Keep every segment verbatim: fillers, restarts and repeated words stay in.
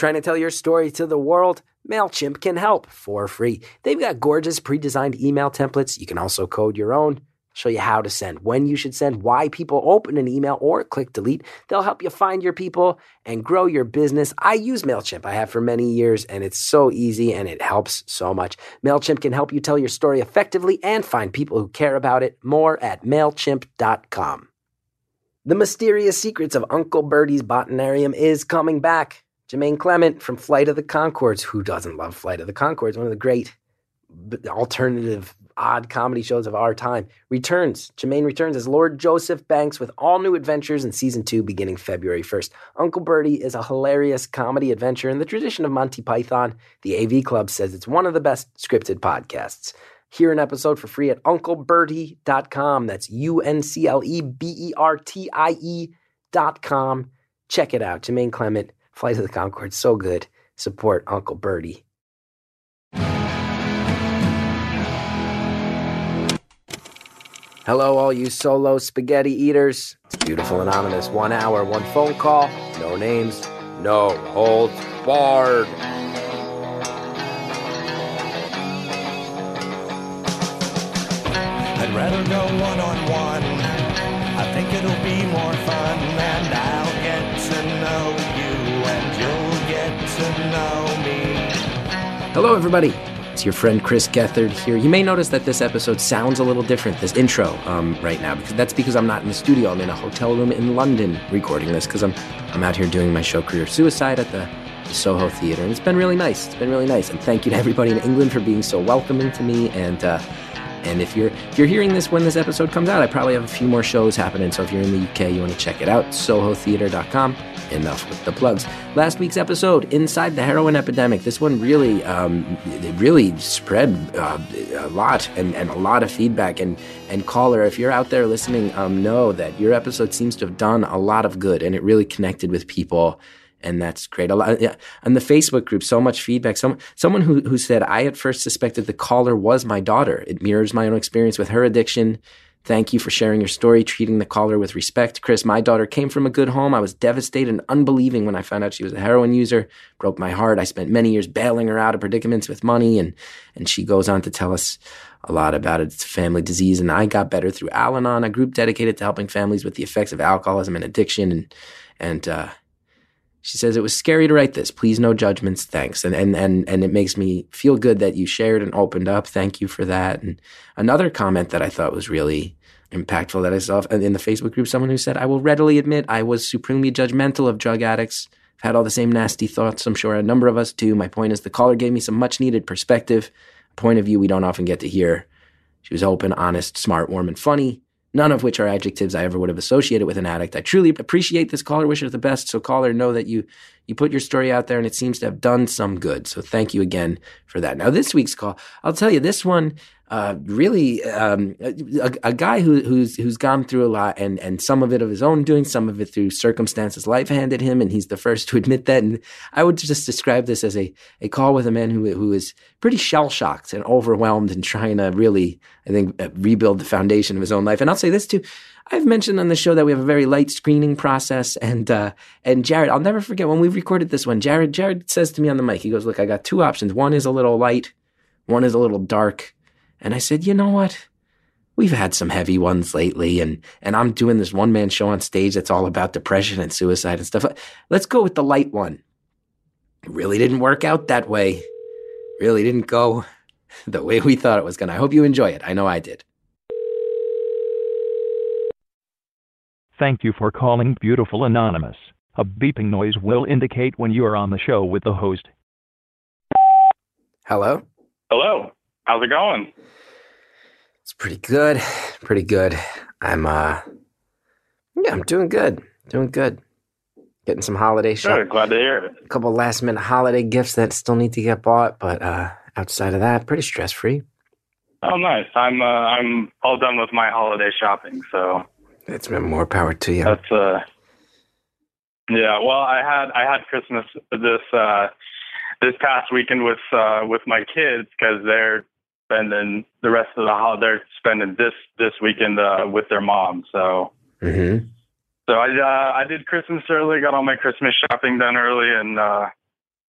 Trying to tell your story to the world? MailChimp can help for free. They've got gorgeous pre-designed email templates. You can also code your own. Show you how to send, when you should send, why people open an email or click delete. They'll help you find your people and grow your business. I use MailChimp. I have for many years, and it's so easy and it helps so much. MailChimp can help you tell your story effectively and find people who care about it. More at MailChimp dot com. The Mysterious Secrets of Uncle Bertie's Botanarium is coming back. Jermaine Clement from Flight of the Conchords. Who doesn't love Flight of the Conchords? One of the great alternative odd comedy shows of our time, returns. Jermaine returns as Lord Joseph Banks with all new adventures in season two beginning February first. Uncle Bertie is a hilarious comedy adventure in the tradition of Monty Python. The A V Club says it's one of the best scripted podcasts. Hear an episode for free at uncle bertie dot com. That's U N C L E B E R T I E dot com. Check it out. Jermaine Clement, Flight of the Conchords, so good. Support Uncle Bertie. Hello, all you solo spaghetti eaters. It's Beautiful Anonymous. One hour, one phone call, no names, no holds barred. I'd rather go one-on-one. I think it'll be more fun, and I'll get to know you, and you'll get to know me. Hello, everybody. It's your friend Chris Gethard here. You may notice that this episode sounds a little different, this intro um, right now, because that's because I'm not in the studio. I'm in a hotel room in London recording this because I'm I'm out here doing my show Career Suicide at the, the Soho Theatre, and it's been really nice. It's been really nice, and thank you to everybody in England for being so welcoming to me. And uh, and if you're if you're hearing this when this episode comes out, I probably have a few more shows happening. So if you're in the U K, you want to check it out, soho theatre dot com. Enough with the plugs. Last week's episode, Inside the Heroin Epidemic. This one really, um, it really spread uh, a lot and, and a lot of feedback. And, and caller, if you're out there listening, um, know that your episode seems to have done a lot of good, and it really connected with people. And that's great. A lot, yeah. On the Facebook group, so much feedback. Some, someone who, who said, I at first suspected the caller was my daughter. It mirrors my own experience with her addiction. Thank you for sharing your story, treating the caller with respect. Chris, my daughter came from a good home. I was devastated and unbelieving when I found out she was a heroin user. Broke my heart. I spent many years bailing her out of predicaments with money, and and she goes on to tell us a lot about it. It's a family disease, and I got better through Al-Anon, a group dedicated to helping families with the effects of alcoholism and addiction. And and uh, she says, it was scary to write this. Please, no judgments. Thanks. And, and, and, and it makes me feel good that you shared and opened up. Thank you for that. And another comment that I thought was really impactful that I saw in the Facebook group, someone who said, I will readily admit I was supremely judgmental of drug addicts. I've had all the same nasty thoughts. I'm sure a number of us do. My point is the caller gave me some much needed perspective, a point of view we don't often get to hear. She was open, honest, smart, warm, and funny. None of which are adjectives I ever would have associated with an addict. I truly appreciate this caller. Wish her the best. So caller, know that you you put your story out there and it seems to have done some good. So thank you again for that. Now this week's call, I'll tell you, this one uh, really um, a, a guy who, who's who's gone through a lot, and and some of it of his own doing, some of it through circumstances life handed him, and he's the first to admit that. And I would just describe this as a a call with a man who who is pretty shell shocked and overwhelmed and trying to really, I think, uh, rebuild the foundation of his own life. And I'll say this too. I've mentioned on the show that we have a very light screening process, and uh, and Jared, I'll never forget when we recorded this one. Jared, Jared says to me on the mic, he goes, "Look, I got two options. One is a little light, one is a little dark." And I said, "You know what? We've had some heavy ones lately, and and I'm doing this one man show on stage that's all about depression and suicide and stuff. Let's go with the light one." It really didn't work out that way. Really didn't go the way we thought it was going to. I hope you enjoy it. I know I did. Thank you for calling Beautiful Anonymous. A beeping noise will indicate when you are on the show with the host. Hello? Hello. How's it going? It's pretty good. Pretty good. I'm, uh, yeah, I'm doing good. Doing good. Getting some holiday shop. Good. Glad to hear it. A couple last minute holiday gifts that still need to get bought, but uh, outside of that, pretty stress free. Oh, nice. I'm, uh, I'm all done with my holiday shopping, so. It's been more power to you. That's uh, yeah. Well, I had I had Christmas this uh, this past weekend with uh, with my kids because they're spending the rest of the holiday. They're spending this this weekend uh, with their mom. So, mm-hmm. so I uh, I did Christmas early. Got all my Christmas shopping done early, and uh,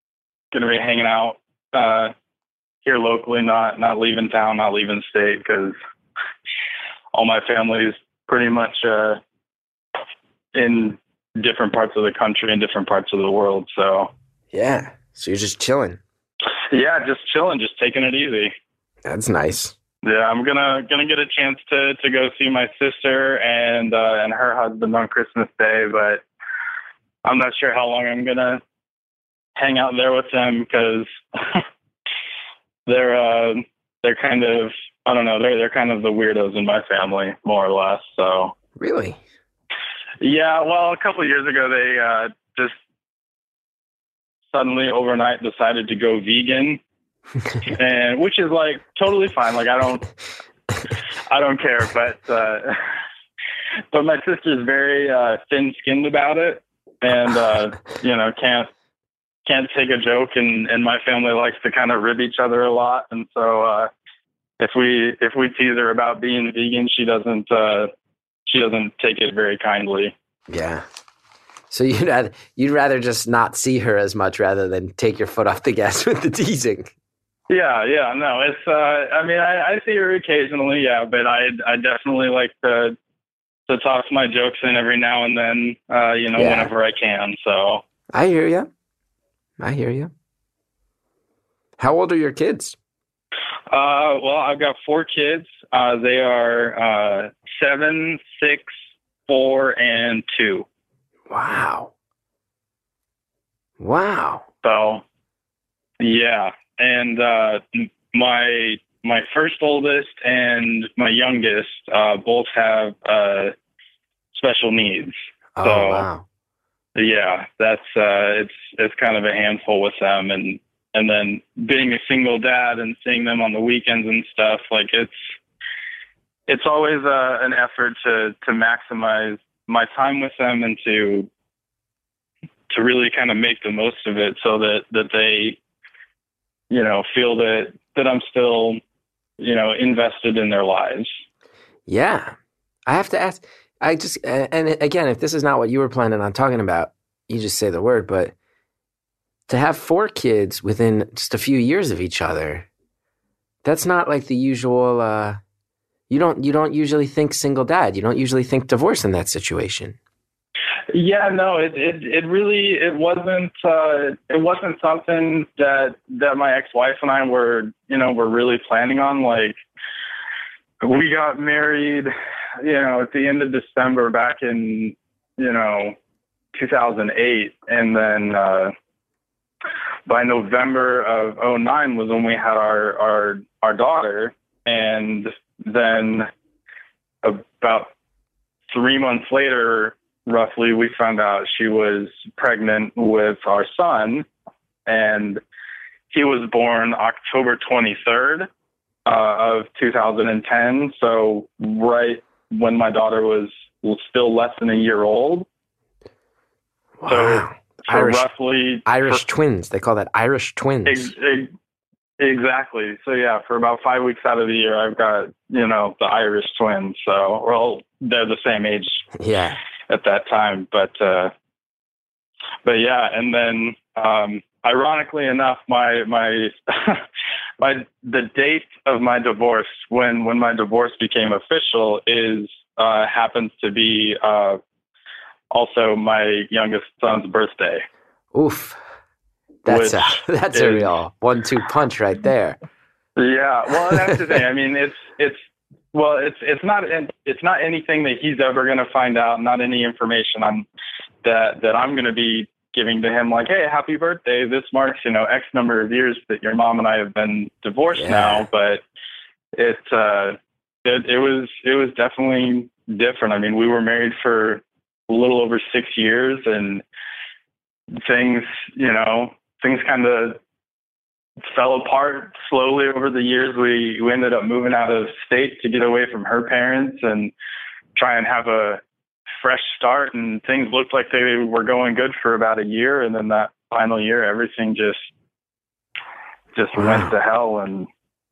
gonna be hanging out uh, here locally, not not leaving town, not leaving state, because all my family is pretty much uh, in different parts of the country and different parts of the world. So yeah, so you're just chilling. Yeah, just chilling, just taking it easy. That's nice. Yeah, I'm gonna gonna get a chance to, to go see my sister and uh, and her husband on Christmas Day, but I'm not sure how long I'm gonna hang out there with them because they're uh, they're kind of I don't know they're they're kind of the weirdos in my family, more or less. So really, yeah. Well, a couple of years ago, they uh, just suddenly overnight decided to go vegan. And which is like totally fine. Like I don't, I don't care. But uh, but my sister's very uh, thin-skinned about it, and uh, you know can't can't take a joke. And, and my family likes to kind of rib each other a lot. And so uh, if we if we tease her about being vegan, she doesn't uh, she doesn't take it very kindly. Yeah. So you'd rather, you'd rather just not see her as much rather than take your foot off the gas with the teasing. Yeah, yeah, no, it's, uh, I mean, I, I see her occasionally, yeah, but I I definitely like to to toss my jokes in every now and then, uh, you know, Yeah. whenever I can, so. I hear you. I hear you. How old are your kids? Uh, well, I've got four kids. Uh, they are uh, seven, six, four, and two. Wow. Wow. So, yeah. And uh, my my first oldest and my youngest uh, both have uh, special needs. Oh, So, wow. yeah, that's uh, it's it's kind of a handful with them, and and then being a single dad and seeing them on the weekends and stuff, like it's it's always uh, an effort to to maximize my time with them and to to really kind of make the most of it, so that that they, you know, feel that, that I'm still, you know, invested in their lives. Yeah. I have to ask, I just, and again, if this is not what you were planning on talking about, you just say the word, but to have four kids within just a few years of each other, that's not like the usual, uh, you don't, you don't usually think single dad. You don't usually think divorce in that situation. Yeah, no, it, it, it really, it wasn't, uh, it wasn't something that, that my ex-wife and I were, you know, were really planning on. Like, we got married, you know, at the end of December back in, you know, two thousand eight. And then, uh, by November of oh nine was when we had our, our, our daughter. And then about three months later, roughly, we found out she was pregnant with our son, and he was born October twenty-third uh, of two thousand ten. So right when my daughter was, was still less than a year old. Wow. So, so Irish, roughly Irish for, twins. They call that Irish twins. ex, ex, exactly. So yeah, for about five weeks out of the year, I've got, you know, the Irish twins. So, well, they're the same age. Yeah. At that time, but uh, but yeah, and then um, ironically enough, my my my the date of my divorce, when when my divorce became official, is uh, happens to be uh, also my youngest son's birthday. Oof, that's a that's is, a real one-two punch right there. Yeah, well, that's the thing. I mean, it's it's. Well, it's it's not it's not anything that he's ever going to find out. Not any information on that that I'm going to be giving to him. Like, hey, happy birthday! This marks, you know, X number of years that your mom and I have been divorced Yeah. now. But it uh, it it was it was definitely different. I mean, we were married for a little over six years, and things, you know, things kind of fell apart slowly over the years. We, we ended up moving out of state to get away from her parents and try and have a fresh start. And things looked like they were going good for about a year. And then that final year, everything just, just Wow. went to hell. And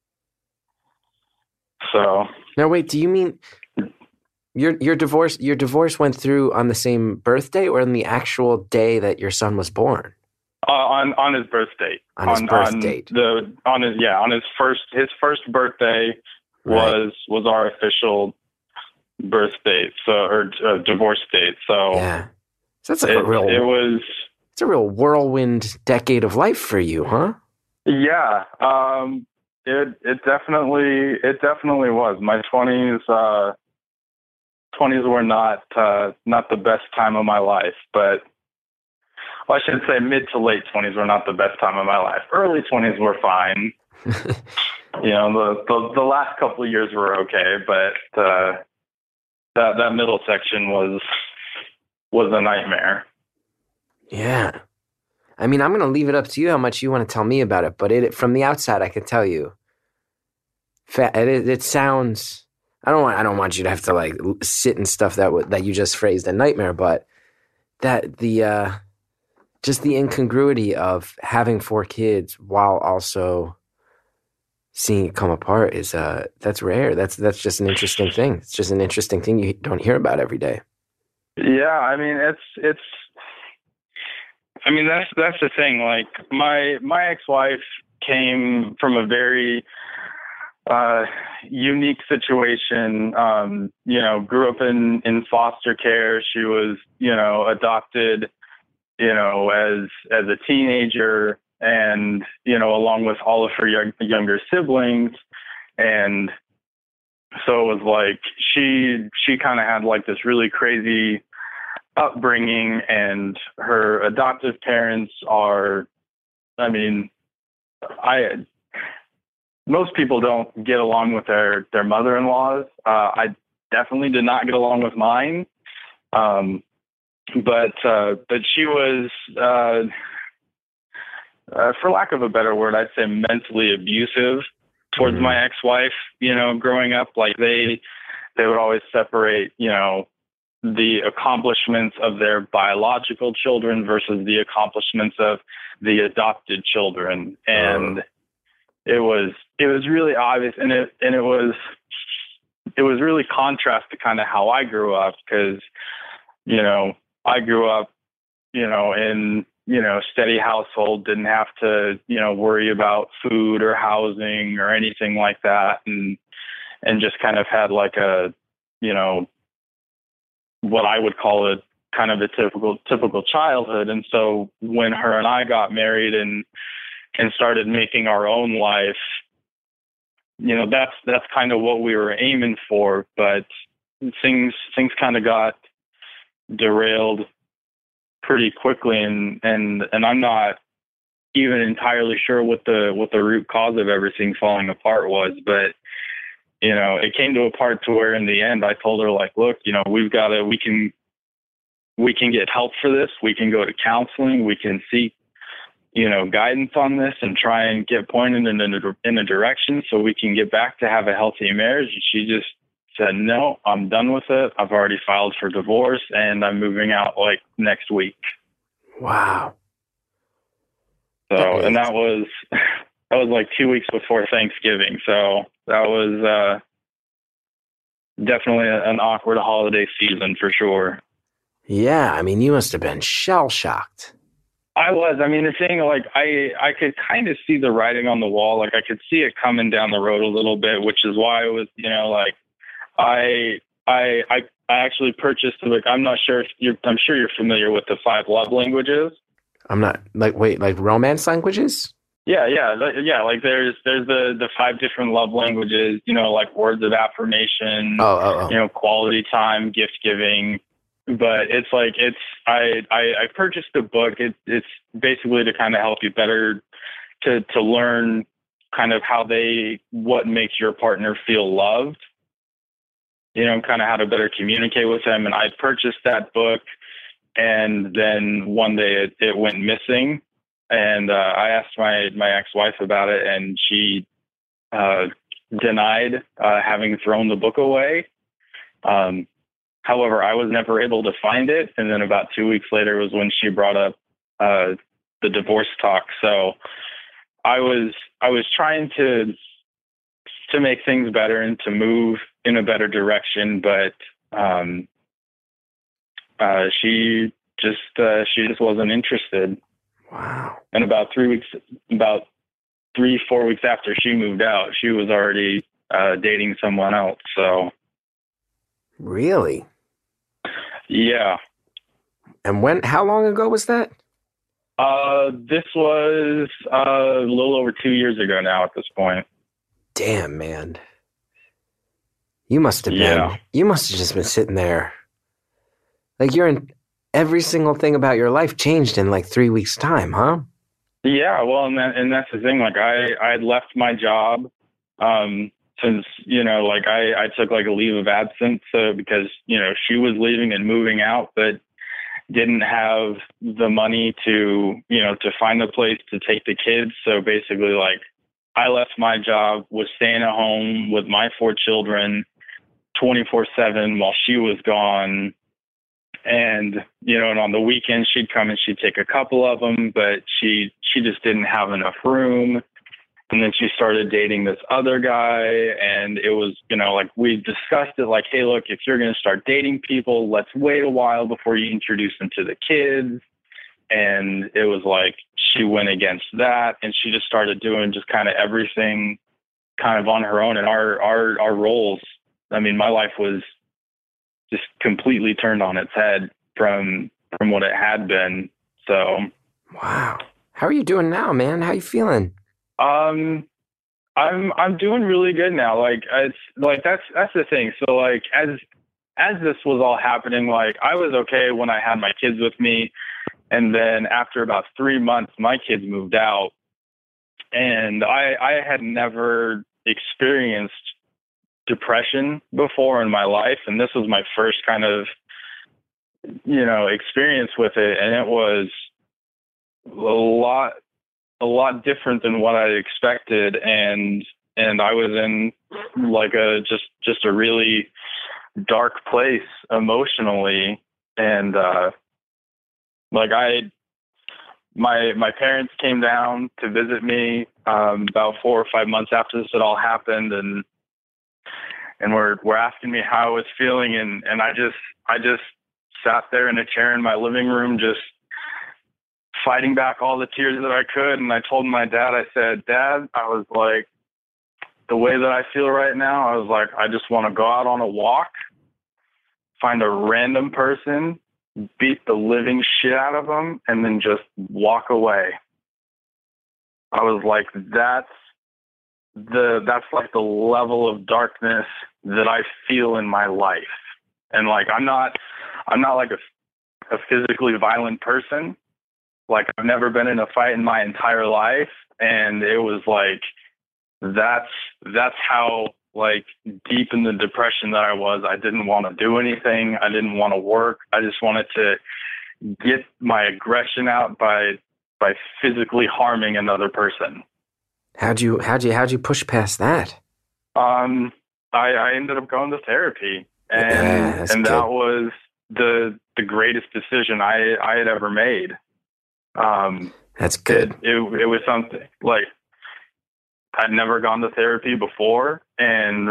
so. Now, wait, do you mean your your divorce your divorce went through on the same birthday or on the actual day that your son was born? Uh, on on his birth date. On his on, birth on date. The on his yeah on his first his first birthday was right. was our official birth date. So or uh, divorce date. So yeah, so that's like it, a real. It was. It's a real whirlwind decade of life for you, huh? Yeah. Um. It it definitely it definitely was. My twenties uh twenties were not uh not the best time of my life, but well, I should say mid to late twenties were not the best time of my life. Early twenties were fine. you know, the, the the last couple of years were okay, but uh that that middle section was was a nightmare. Yeah. I mean, I'm going to leave it up to you how much you want to tell me about it, but it from the outside, I can tell you, it, it sounds. I don't want. I don't want you to have to like sit and stuff that w- that you just phrased a nightmare, but that the uh, just the incongruity of having four kids while also seeing it come apart is uh that's rare. That's that's just an interesting thing. It's just an interesting thing you don't hear about every day. Yeah, I mean, it's it's. I mean, that's that's the thing. Like my my ex-wife came from a very uh, unique situation. Um, you know, grew up in, in foster care. She was, you know, adopted, you know, as as a teenager, and you know, along with all of her young, younger siblings, and so it was like she she kind of had like this really crazy upbringing, and her adoptive parents are, I mean, I most people don't get along with their their mother-in-laws. Uh, I definitely did not get along with mine, um, but uh, but she was, uh, uh, for lack of a better word, I'd say mentally abusive towards mm-hmm. my ex-wife. You know, growing up, like they they would always separate, you know, the accomplishments of their biological children versus the accomplishments of the adopted children. And uh. it was, it was really obvious. And it, and it was, it was really contrast to kind of how I grew up. Cause, you know, I grew up, you know, in, you know, steady household, didn't have to, you know, worry about food or housing or anything like that. And, and just kind of had like a, you know, what I would call a kind of a typical typical childhood. And so when her and I got married and and started making our own life, you know, that's that's kind of what we were aiming for. But things things kind of got derailed pretty quickly, and and and I'm not even entirely sure what the what the root cause of everything falling apart was, but you know, it came to a part to where in the end I told her, like, look, you know, we've got to, we can, we can get help for this. We can go to counseling. We can seek, you know, guidance on this and try and get pointed in a, in a direction so we can get back to have a healthy marriage. And she just said, no, I'm done with it. I've already filed for divorce and I'm moving out like next week. Wow. So, that and that was, that was like two weeks before Thanksgiving. So that was uh, definitely an awkward holiday season for sure. Yeah. I mean, you must have been shell shocked. I was. I mean, the thing, like, I, I could kind of see the writing on the wall. Like, I could see it coming down the road a little bit, which is why it was, you know, like, I, I, I, I actually purchased, like, I'm not sure if you're, I'm sure you're familiar with the five love languages. I'm not, like, wait, like romance languages? Yeah, yeah, yeah. Like there's there's the, the five different love languages, you know, like words of affirmation, oh, oh, oh. you know, quality time, gift giving. But it's like it's I, I, I purchased a book. It, it's basically to kind of help you better to to learn kind of how they what makes your partner feel loved. You know, kind of how to better communicate with them. And I purchased that book, and then one day it, it went missing. And uh, I asked my, my ex-wife about it, and she uh, denied uh, having thrown the book away. Um, however, I was never able to find it. And then about two weeks later was when she brought up uh, the divorce talk. So I was I was trying to to make things better and to move in a better direction, but um, uh, she just uh, she just wasn't interested. Wow. And about three weeks, about three, four weeks after she moved out, she was already uh, dating someone else. So. Really? Yeah. And when, how long ago was that? Uh, this was uh, a little over two years ago now at this point. Damn, man. You must have been, yeah. you must have just been sitting there. Like you're in, every single thing about your life changed in like three weeks time, huh? Yeah. Well, and that, and that's the thing. Like I, I had left my job, um, since, you know, like I, I took like a leave of absence, uh, because, you know, she was leaving and moving out, but didn't have the money to, you know, to find a place to take the kids. So basically, like, I left my job, was staying at home with my four children twenty-four seven while she was gone. And, you know, and on the weekends she'd come and she'd take a couple of them, but she, she just didn't have enough room. And then she started dating this other guy. And it was, you know, like we discussed it like, hey, look, if you're going to start dating people, let's wait a while before you introduce them to the kids. And it was like she went against that. And she just started doing just kind of everything kind of on her own. And our, our, our roles, I mean, my life was just completely turned on its head from, from what it had been. So. Wow. How are you doing now, man? How you feeling? Um, I'm, I'm doing really good now. Like, it's like, that's, that's the thing. So like, as, as this was all happening, like I was okay when I had my kids with me. And then after about three months, my kids moved out, and I, I had never experienced depression before in my life. And this was my first kind of, you know, experience with it. And it was a lot, a lot different than what I expected. And, and I was in like a, just, just a really dark place emotionally. And, uh, like I, my, my parents came down to visit me, um, about four or five months after this had all happened. And, and were, were asking me how I was feeling. And, and I just, I just sat there in a chair in my living room, just fighting back all the tears that I could. And I told my dad, I said, Dad, I was like, the way that I feel right now, I was like, I just want to go out on a walk, find a random person, beat the living shit out of them, and then just walk away. I was like, that's the, that's like the level of darkness that I feel in my life. And like, I'm not, I'm not like a, a physically violent person. Like I've never been in a fight in my entire life. And it was like, that's, that's how like deep in the depression that I was. I didn't want to do anything. I didn't want to work. I just wanted to get my aggression out by, by physically harming another person. How'd you, how'd you, how'd you push past that? Um, I, I ended up going to therapy, and, yeah, and good. that was the, the greatest decision I, I had ever made. Um, that's good. It, it, it was something like, I'd never gone to therapy before. And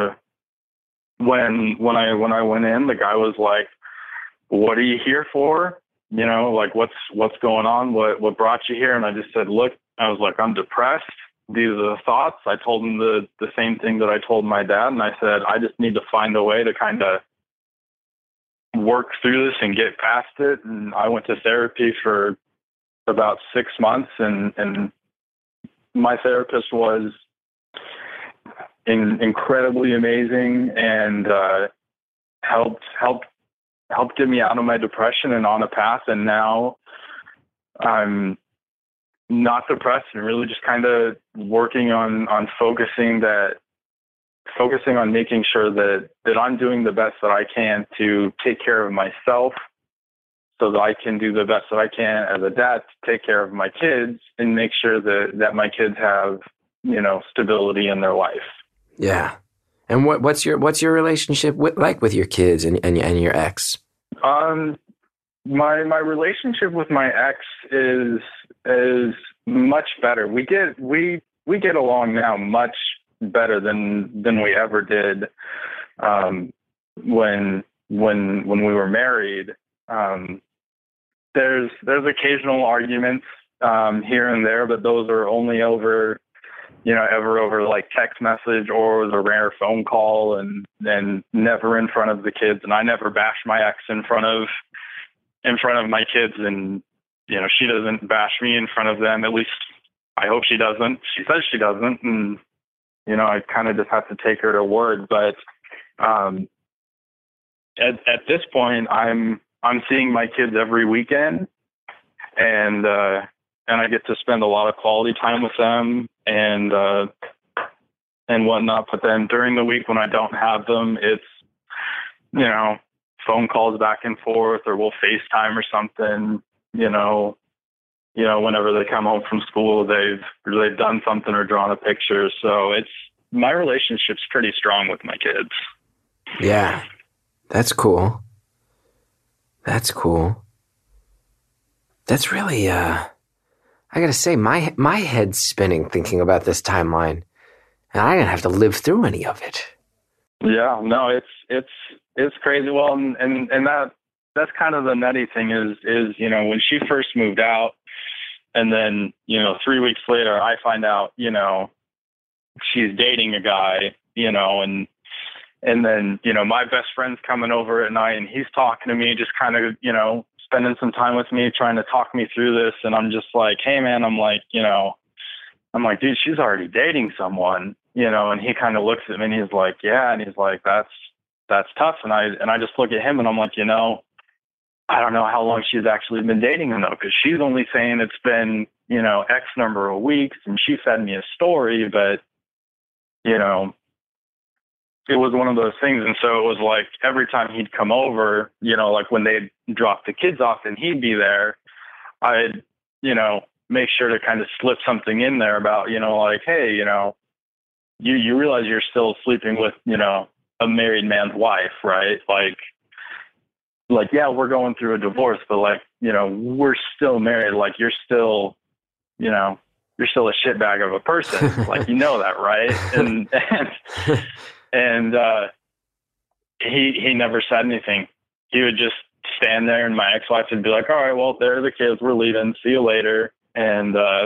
when, when I, when I went in, the guy was like, what are you here for? You know, like what's, what's going on? What, what brought you here? And I just said, look, I was like, I'm depressed. These are the thoughts. I told him the, the same thing that I told my dad. And I said, I just need to find a way to kind of work through this and get past it. And I went to therapy for about six months and, and my therapist was in, incredibly amazing and, uh, helped, helped, helped get me out of my depression and on a path. And now I'm not depressed and really just kind of working on, on focusing that, focusing on making sure that, that I'm doing the best that I can to take care of myself so that I can do the best that I can as a dad to take care of my kids and make sure that, that my kids have, you know, stability in their life. Yeah. And what, what's your, what's your relationship with, like with your kids and, and, and your ex? Um, my, my relationship with my ex is, is much better. We get, we, we get along now much better than, than we ever did. Um, when, when, when we were married, um, there's, there's occasional arguments, um, here and there, but those are only over, you know, ever over like text message or the rare phone call, and then never in front of the kids. And I never bash my ex in front of, in front of my kids. And, you know, she doesn't bash me in front of them. At least I hope she doesn't. She says she doesn't. And, you know, I kind of just have to take her to word. But um, at, at this point, I'm, I'm seeing my kids every weekend, and, uh, and I get to spend a lot of quality time with them and, uh, and whatnot. But then during the week when I don't have them, it's, you know, phone calls back and forth, or we'll FaceTime or something, you know, you know, whenever they come home from school, they've, they've done something or drawn a picture. So it's, my relationship's pretty strong with my kids. Yeah. That's cool. That's cool. That's really, uh, I gotta say, my my head's spinning thinking about this timeline, and I didn't have to live through any of it. Yeah, no, it's it's it's crazy. Well, and and, and that that's kind of the nutty thing is is you know, when she first moved out, and then you know three weeks later I find out you know she's dating a guy, you know, and and then you know my best friend's coming over at night, and he's talking to me, just kind of you know. spending some time with me, trying to talk me through this. And I'm just like, hey man, I'm like, you know, I'm like, dude, she's already dating someone, you know, and he kind of looks at me and he's like, yeah. And he's like, that's, that's tough. And I, and I just look at him and I'm like, you know, I don't know how long she's actually been dating him though. Cause she's only saying it's been, you know, X number of weeks, and she fed me a story, but you know, it was one of those things. And so it was like every time he'd come over, you know, like when they'd drop the kids off and he'd be there, I'd, you know, make sure to kind of slip something in there about, you know, like, hey, you know, you, you realize you're still sleeping with, you know, a married man's wife, right? Like, like, yeah, we're going through a divorce, but like, you know, we're still married. Like you're still, you know, you're still a shitbag of a person. Like, you know that, right? And, and, And uh, he he never said anything. He would just stand there, and my ex-wife would be like, all right, well, there are the kids. We're leaving. See you later. And uh,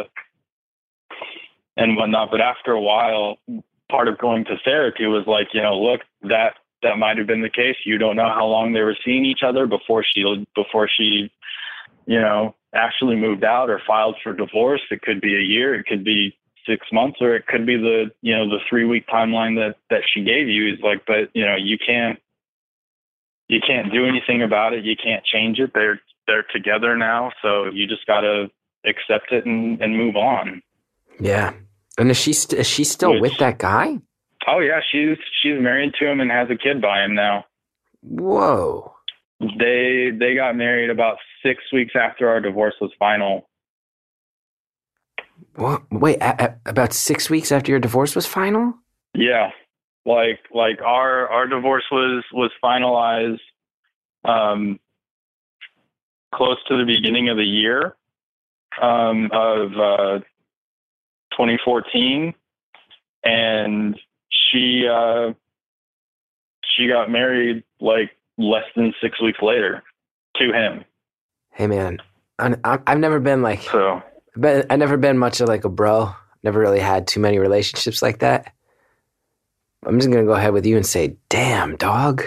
and whatnot. But after a while, part of going to therapy was like, you know, look, that that might have been the case. You don't know how long they were seeing each other before she before she, you know, actually moved out or filed for divorce. It could be a year. It could be six months, or it could be the, you know, the three week timeline that, that she gave you. Is like, but you know, you can't, you can't do anything about it. You can't change it. They're, they're together now. So you just got to accept it and, and move on. Yeah. And is she, st- is she still Which, with that guy? Oh yeah. She's, she's married to him and has a kid by him now. Whoa. They, they got married about six weeks after our divorce was final. What? Wait, a- a- about six weeks after your divorce was final? Yeah, like like our our divorce was was finalized um, close to the beginning of the year um, of uh, twenty fourteen, and she uh, she got married like less than six weeks later to him. Hey man, I, I've never been like. So. But I've never been much of like a bro. Never really had too many relationships like that. I'm just going to go ahead with you and say, damn, dog.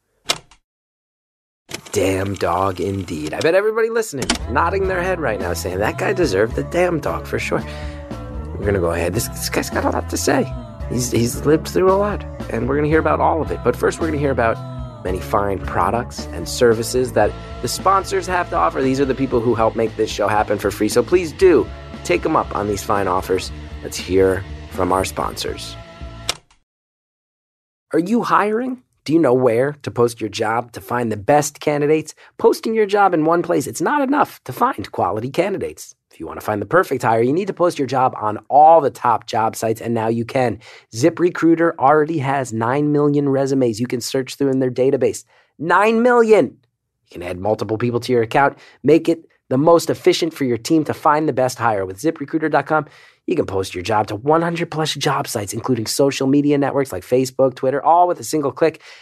Damn dog indeed. I bet everybody listening, nodding their head right now, saying that guy deserved the damn dog for sure. We're going to go ahead. This, this guy's got a lot to say. He's, he's lived through a lot, and we're going to hear about all of it. But first, we're going to hear about many fine products and services that the sponsors have to offer. These are the people who help make this show happen for free. So please do take them up on these fine offers. Let's hear from our sponsors. Are you hiring? Do you know where to post your job to find the best candidates? Posting your job in one place, it's not enough to find quality candidates. If you want to find the perfect hire, you need to post your job on all the top job sites, and now you can. ZipRecruiter already has nine million resumes you can search through in their database. nine million! You can add multiple people to your account, make it the most efficient for your team to find the best hire. With zip recruiter dot com, you can post your job to one hundred plus job sites, including social media networks like Facebook, Twitter, all with a single click.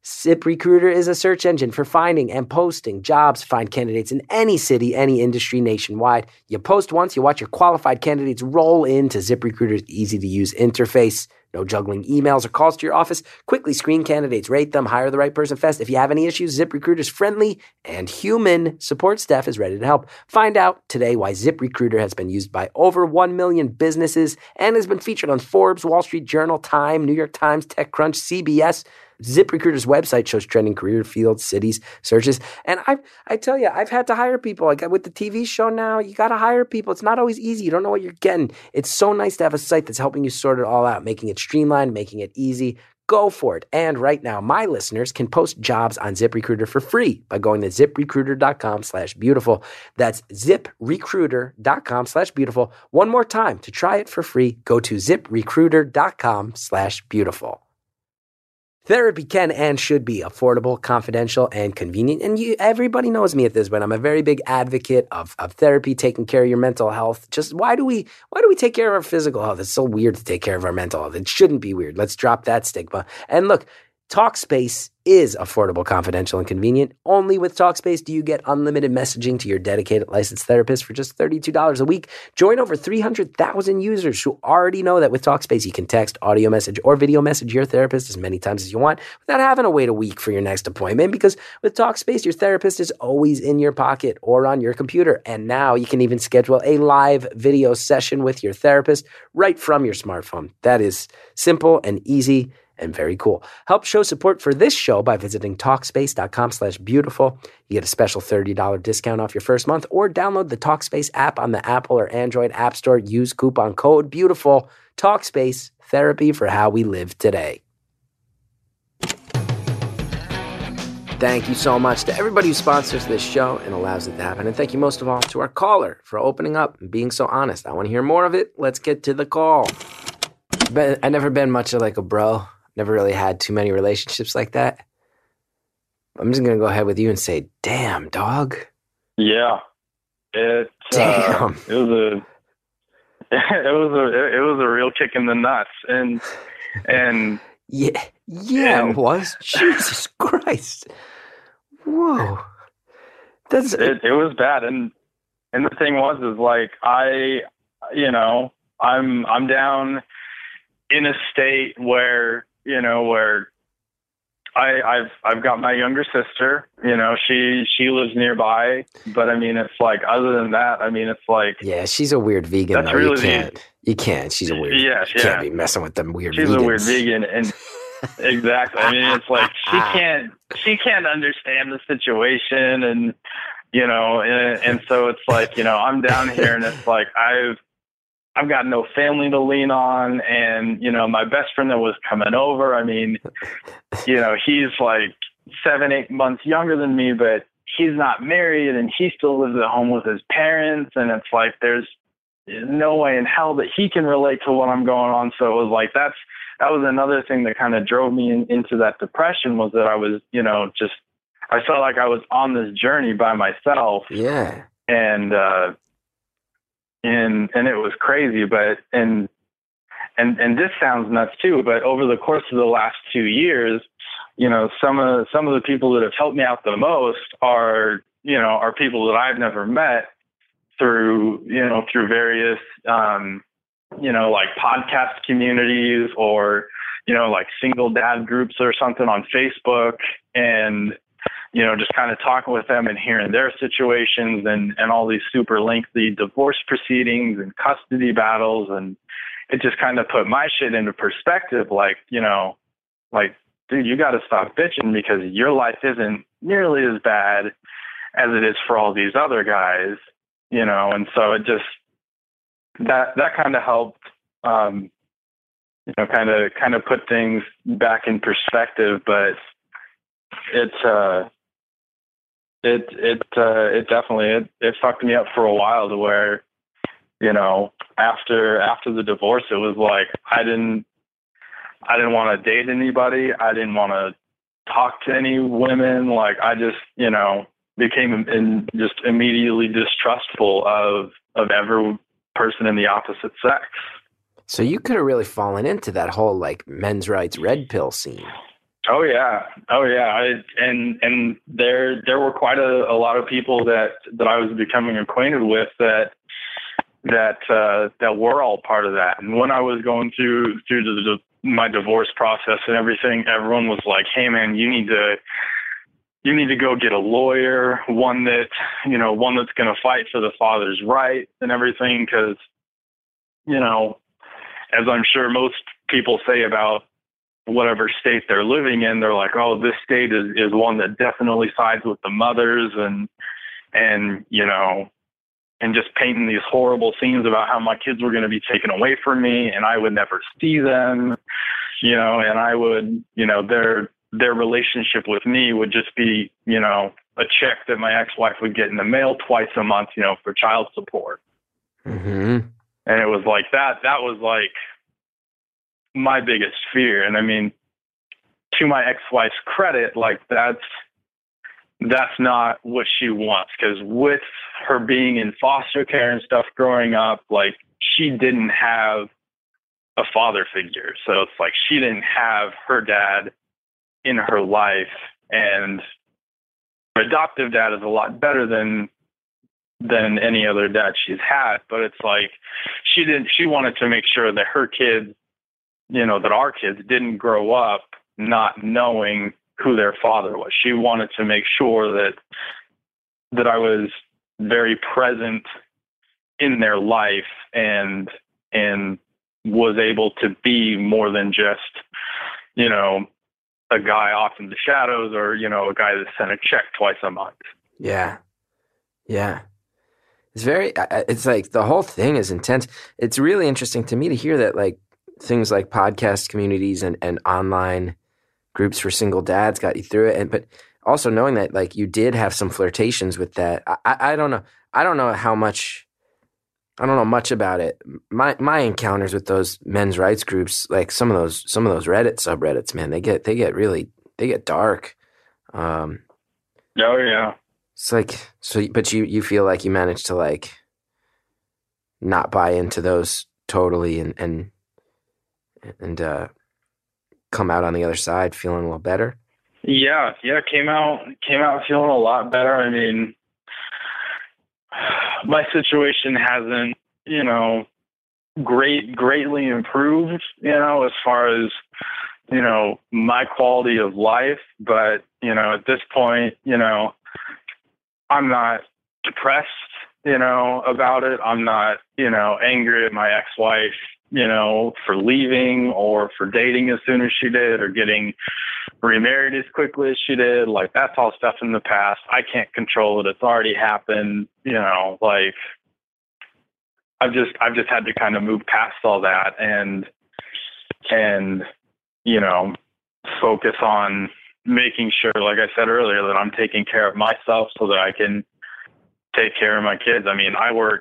ZipRecruiter is a search engine for finding and posting jobs. Find candidates in any city, any industry nationwide. You post once, you watch your qualified candidates roll into ZipRecruiter's easy-to-use interface. No juggling emails or calls to your office. Quickly screen candidates, rate them, hire the right person fast. If you have any issues, ZipRecruiter's friendly and human support staff is ready to help. Find out today why ZipRecruiter has been used by over one million businesses and has been featured on Forbes, Wall Street Journal, Time, New York Times, TechCrunch, C B S. ZipRecruiter's website shows trending career fields, cities, searches. And I I tell you, I've had to hire people. Like with the T V show now, you got to hire people. It's not always easy. You don't know what you're getting. It's so nice to have a site that's helping you sort it all out, making it streamlined, making it easy. Go for it. And right now, my listeners can post jobs on ZipRecruiter for free by going to ZipRecruiter.com slash beautiful. That's ZipRecruiter.com slash beautiful. One more time, to try it for free, go to ZipRecruiter.com slash beautiful. Therapy can and should be affordable, confidential, and convenient. And you, everybody knows me at this point. I'm a very big advocate of, of therapy, taking care of your mental health. Just why do we why do we take care of our physical health? It's so weird to take care of our mental health. It shouldn't be weird. Let's drop that stigma. And look, Talkspace is affordable, confidential, and convenient. Only with Talkspace do you get unlimited messaging to your dedicated licensed therapist for just thirty-two dollars a week. Join over three hundred thousand users who already know that with Talkspace you can text, audio message, or video message your therapist as many times as you want without having to wait a week for your next appointment, because with Talkspace, your therapist is always in your pocket or on your computer. And now you can even schedule a live video session with your therapist right from your smartphone. That is simple and easy and very cool. Help show support for this show by visiting Talkspace.com slash beautiful. You get a special thirty dollars discount off your first month, or download the Talkspace app on the Apple or Android App Store. Use coupon code BEAUTIFUL. Talkspace, therapy for how we live today. Thank you so much to everybody who sponsors this show and allows it to happen. And thank you most of all to our caller for opening up and being so honest. I want to hear more of it. Let's get to the call. But I've never been much of like a bro. Never really had too many relationships like that. I'm just going to go ahead with you and say, damn, dog. Yeah. It, damn. Uh, it was a, it was a, it was a real kick in the nuts. And, and yeah, yeah, and, it was. Jesus Christ. Whoa. That's it, it was bad. And, and the thing was, is like, I, you know, I'm, I'm down in a state where, you know, where I, I've I've got my younger sister, you know, she she lives nearby, but I mean, it's like, other than that, I mean, it's like, yeah, she's a weird vegan. That's though. really you can't, the, you can't. She's a weird. Yeah, you yeah. can't be messing with them weird. She's vegans. a weird vegan, and exactly. I mean, it's like she can't she can't understand the situation, and you know, and, and so it's like, you know, I'm down here, and it's like I've. I've got no family to lean on. And, you know, my best friend that was coming over, I mean, you know, he's like seven, eight months younger than me, but he's not married and he still lives at home with his parents. And it's like, there's no way in hell that he can relate to what I'm going on. So it was like, that's, that was another thing that kind of drove me in, into that depression, was that I was, you know, just, I felt like I was on this journey by myself. Yeah. And, uh, And and it was crazy, but and and and this sounds nuts too. But over the course of the last two years, you know, some of some of the people that have helped me out the most are, you know, are people that I've never met through, you know, through various, um, you know, like podcast communities, or, you know, like single dad groups or something on Facebook, and you know, just kind of talking with them and hearing their situations, and, and all these super lengthy divorce proceedings and custody battles. And it just kind of put my shit into perspective. Like, you know, like, dude, you got to stop bitching, because your life isn't nearly as bad as it is for all these other guys, you know? And so it just, that, that kind of helped, um, you know, kind of, kind of put things back in perspective. But it's, uh, It it uh, it definitely it, it fucked me up for a while, to where, you know, after after the divorce, it was like I didn't I didn't want to date anybody. I didn't want to talk to any women. Like, I just, you know, became in, just immediately distrustful of of every person in the opposite sex. So you could have really fallen into that whole like men's rights red pill scene. Oh yeah, oh yeah, I, and and there there were quite a, a lot of people that that I was becoming acquainted with that that uh, that were all part of that. And when I was going through through the, the, my divorce process and everything, everyone was like, "Hey man, you need to you need to go get a lawyer, one that you know, one that's going to fight for the father's right and everything," because you know, as I'm sure most people say about whatever state they're living in, they're like, oh, this state is, is one that definitely sides with the mothers, and, and, you know, and just painting these horrible scenes about how my kids were going to be taken away from me and I would never see them, you know, and I would, you know, their, their relationship with me would just be, you know, a check that my ex-wife would get in the mail twice a month, you know, for child support. Mm-hmm. And it was like that, that was like my biggest fear. And I mean, to my ex-wife's credit, like that's, that's not what she wants. Cause with her being in foster care and stuff growing up, like she didn't have a father figure. So it's like, she didn't have her dad in her life, and her adoptive dad is a lot better than, than any other dad she's had. But it's like, she didn't, she wanted to make sure that her kids, you know, that our kids didn't grow up not knowing who their father was. She wanted to make sure that that I was very present in their life and and was able to be more than just, you know, a guy off in the shadows, or, you know, a guy that sent a check twice a month. Yeah. Yeah. It's very, it's like the whole thing is intense. It's really interesting to me to hear that, like, things like podcast communities and, and online groups for single dads got you through it. And, but also knowing that, like, you did have some flirtations with that. I, I, I don't know. I don't know how much, I don't know much about it. My, my encounters with those men's rights groups, like some of those, some of those Reddit subreddits, man, they get, they get really, they get dark. Um, oh yeah. It's like, so, but you, you feel like you managed to, like, not buy into those totally and, and, and uh, come out on the other side feeling a little better? Yeah, yeah, came out came out feeling a lot better. I mean, my situation hasn't, you know, great greatly improved, you know, as far as, you know, my quality of life. But, you know, at this point, you know, I'm not depressed, you know, about it. I'm not, you know, angry at my ex-wife, you know, for leaving or for dating as soon as she did or getting remarried as quickly as she did. Like, that's all stuff in the past. I can't control it. It's already happened. You know, like, I've just, I've just had to kind of move past all that and, and, you know, focus on making sure, like I said earlier, that I'm taking care of myself so that I can take care of my kids. I mean, I work,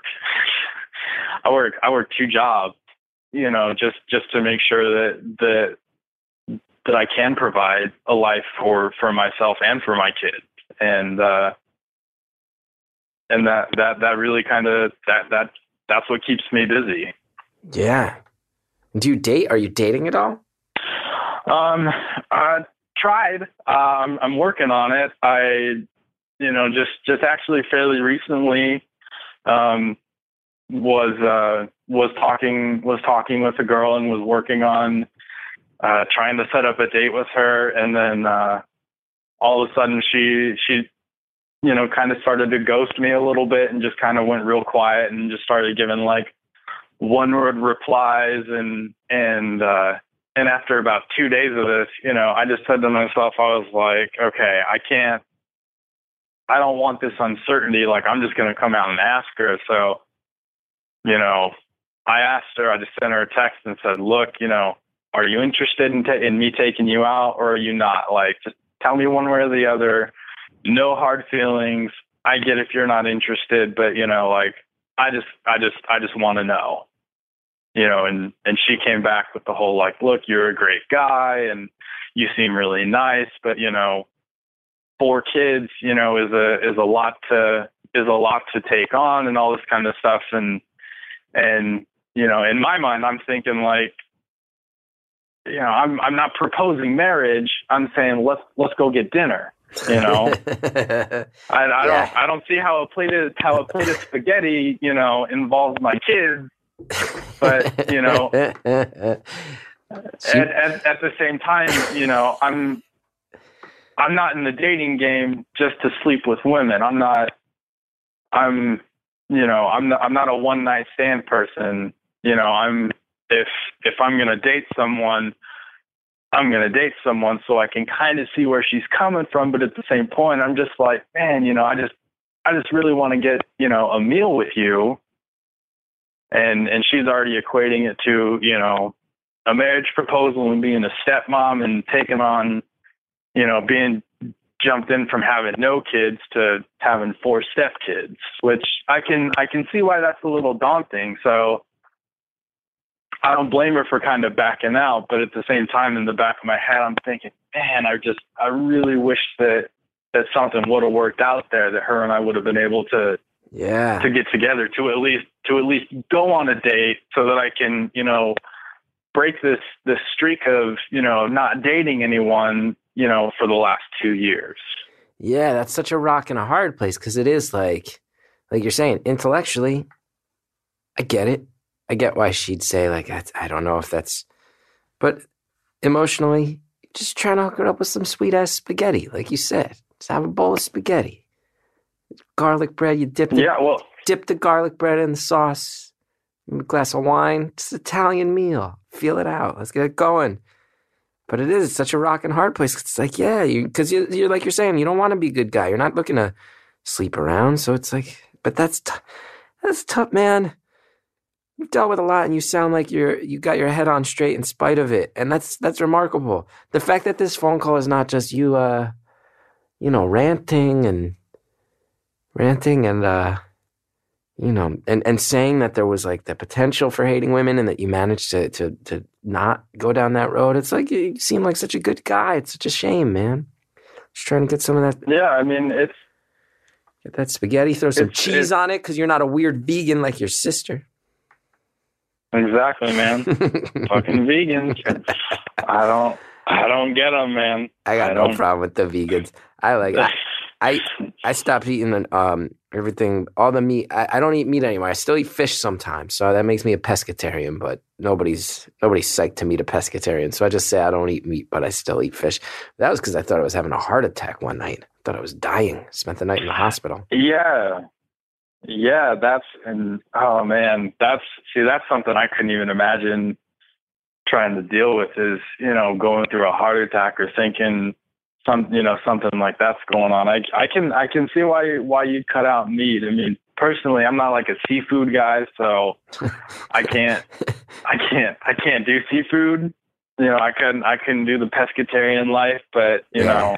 I work, I work two jobs, you know, just, just to make sure that, that, that I can provide a life for, for myself and for my kids. And, uh, and that, that, that really kind of, that, that, that's what keeps me busy. Yeah. Do you date? Are you dating at all? Um, I tried, um, I'm working on it. I, you know, just, just actually fairly recently, um, was, uh, was talking, was talking with a girl and was working on, uh, trying to set up a date with her. And then, uh, all of a sudden she, she, you know, kind of started to ghost me a little bit and just kind of went real quiet and just started giving like one word replies. And, and, uh, and after about two days of this, you know, I just said to myself, I was like, okay, I can't, I don't want this uncertainty. Like, I'm just going to come out and ask her. So, you know, I asked her, I just sent her a text and said, look, you know, are you interested in, ta- in me taking you out, or are you not? Like, just tell me one way or the other. No hard feelings. I get if you're not interested, but, you know, like, I just, I just, I just want to know, you know, and, and she came back with the whole, like, look, you're a great guy and you seem really nice, but, you know, four kids, you know, is a, is a lot to, is a lot to take on and all this kind of stuff. And, and, you know, in my mind, I'm thinking like, you know, I'm I'm not proposing marriage. I'm saying let's let's go get dinner. You know, I, I Yeah. don't I don't see how a plate of how a plate of spaghetti, you know, involves my kids. But you know, at, at at the same time, you know, I'm I'm not in the dating game just to sleep with women. I'm not. I'm you know I'm not, I'm not a one night stand person. You know, I'm if if I'm gonna date someone. I'm going to date someone so I can kind of see where she's coming from. But at the same point, I'm just like, man, you know, I just, I just really want to get, you know, a meal with you. And, and she's already equating it to, you know, a marriage proposal and being a stepmom and taking on, you know, being jumped in from having no kids to having four stepkids, which I can, I can see why that's a little daunting. So, I don't blame her for kind of backing out, but at the same time, in the back of my head, I'm thinking, man, I just, I really wish that, that something would have worked out there, that her and I would have been able to, Yeah. to get together, to at least, to at least go on a date so that I can, you know, break this, this streak of, you know, not dating anyone, you know, for the last two years. Yeah, that's such a rock and a hard place because it is like, like you're saying, intellectually, I get it. I get why she'd say, like, I, I don't know if that's, but emotionally, just trying to hook her up with some sweet ass spaghetti, like you said. Just have a bowl of spaghetti, garlic bread. You dip the, Yeah, well, dip the garlic bread in the sauce, a glass of wine. It's an Italian meal. Feel it out. Let's get it going. But it is such a rock and hard place. It's like, yeah, you because you, you're like you're saying, you don't want to be a good guy. You're not looking to sleep around. So it's like, but that's t- that's tough, man. You've dealt with a lot, and you sound like you're you got your head on straight in spite of it, and that's that's remarkable. The fact that this phone call is not just you, uh, you know, ranting and ranting and uh, you know, and, and saying that there was like the potential for hating women, and that you managed to to to not go down that road. It's like you seem like such a good guy. It's such a shame, man. Just trying to get some of that. yeah, I mean, it's Get that spaghetti. Throw some It's- cheese it's- on it because you're not a weird vegan like your sister. exactly, man. Fucking vegans. I don't, I don't get them, man. I got I no don't- problem with the vegans. I like I I, I stopped eating um everything, all the meat. I, I don't eat meat anymore. I still eat fish sometimes, so that makes me a pescatarian. But nobody's nobody's psyched to meet a pescatarian, so I just say I don't eat meat, but I still eat fish. That was because I thought I was having a heart attack one night. I thought I was dying. Spent the night in the hospital. Yeah. Yeah, that's, and oh man, that's, see, that's something I couldn't even imagine trying to deal with is, you know, going through a heart attack or thinking some, you know, something like that's going on. I, I can, I can see why, why you cut out meat. I mean, personally, I'm not like a seafood guy, so I can't, I can't, I can't do seafood. You know, I couldn't, I couldn't do the pescatarian life, but you know,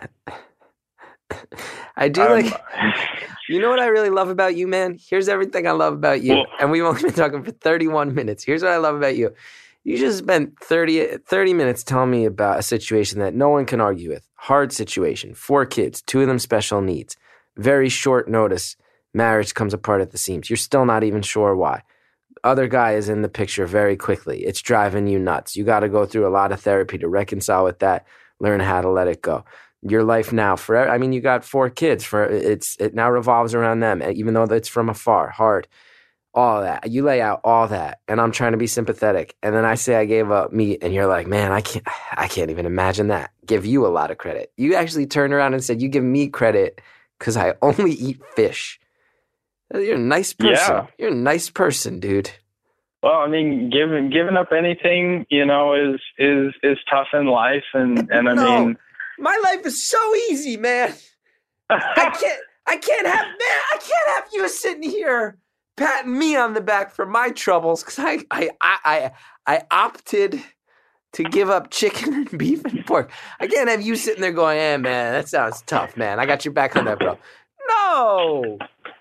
I do I'm- like. You know what I really love about you, man? Here's everything I love about you. Well- and we've only been talking for thirty-one minutes. Here's what I love about you. You just spent thirty, thirty minutes telling me about a situation that no one can argue with. Hard situation. Four kids, two of them special needs. Very short notice. Marriage comes apart at the seams. You're still not even sure why. Other guy is in the picture very quickly. It's driving you nuts. You got to go through a lot of therapy to reconcile with that. Learn how to let it go. Your life now, forever. I mean, you got four kids. For it's it now revolves around them, even though it's from afar, hard. All that you lay out, all that, and I'm trying to be sympathetic. And then I say I gave up meat, and you're like, man, I can't, I can't even imagine that. Give you a lot of credit. You actually turned around and said you give me credit because I only eat fish. You're a nice person. Yeah. You're a nice person, dude. well, I mean, giving, giving up anything, you know, is, is, is tough in life. And, and I No. mean, My life is so easy, man. I can't I can't have man, I can't have you sitting here patting me on the back for my troubles because I, I I I I opted to give up chicken and beef and pork. I can't have you sitting there going, "Hey man, that sounds tough, man. I got your back on that, bro." No.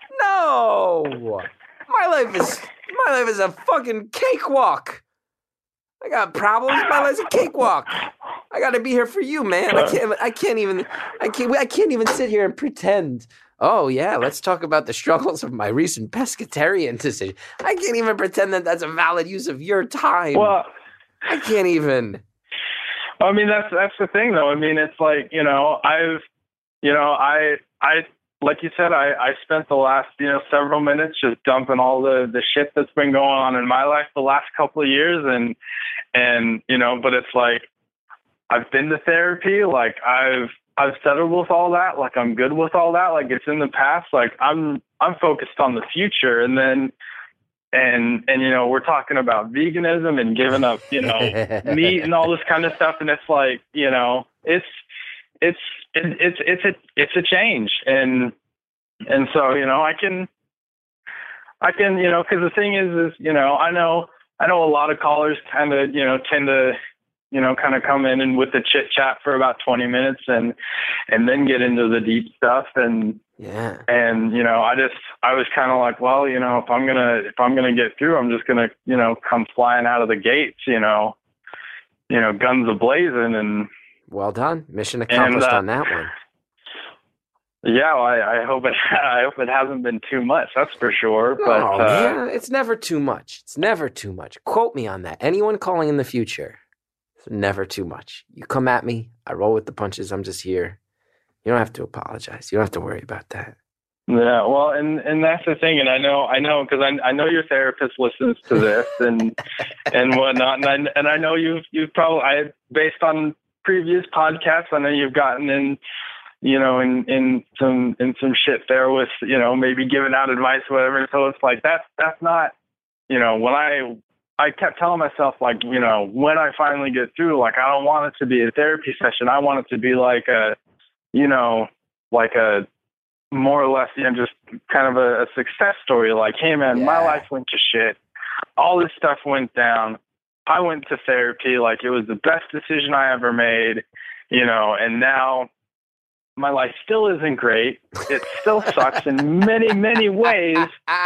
No. My life is my life is a fucking cakewalk. I got problems. My life's a cakewalk. I got to be here for you, man. I can't. I can't even. I can't. I can't even sit here and pretend. Oh yeah, let's talk about the struggles of my recent pescatarian decision. I can't even pretend that that's a valid use of your time. well, I can't even. I mean, that's that's the thing, though. I mean, it's like, you know, I've, you know, I, I, like you said, I, I spent the last, you know, several minutes just dumping all the, the shit that's been going on in my life the last couple of years. And, and, you know, but it's like, I've been to therapy. Like I've, I've settled with all that. Like I'm good with all that. Like it's in the past. Like I'm, I'm focused on the future. And then, and, and, you know, we're talking about veganism and giving up, you know, meat and all this kind of stuff. And it's like, you know, it's, it's, it, it's, it's a, it's a change. And, and so, you know, I can, I can, you know, cause the thing is, is, you know, I know, I know a lot of callers kind of, you know, tend to, you know, kind of come in and with the chit chat for about twenty minutes and, and then get into the deep stuff. And, yeah. And, you know, I just, I was kind of like, well, you know, if I'm going to, if I'm going to get through, I'm just going to, you know, come flying out of the gates, you know, you know, guns a-blazing. And well done. Mission accomplished and, uh, on that one. Yeah. Well, I, I hope it, I hope it hasn't been too much. That's for sure. But, oh, uh, man, it's never too much. It's never too much. Quote me on that. Anyone calling in the future. It's never too much. You come at me. I roll with the punches. I'm just here. You don't have to apologize. You don't have to worry about that. Yeah, well, and, and that's the thing, and I know, I know, because I, I know your therapist listens to this and and whatnot, and I and I know you've you've probably, I based on previous podcasts, I know you've gotten in, you know, in, in some in some shit there with, you know, maybe giving out advice or whatever. So it's like that's that's not, you know, when I I kept telling myself, like, you know, when I finally get through, like, I don't want it to be a therapy session. I want it to be like a, you know, like a more or less, you know, just kind of a, a success story. Like, hey, man, yeah. my life went to shit. All this stuff went down. I went to therapy. Like, it was the best decision I ever made, you know, and now my life still isn't great. It still sucks in many, many ways,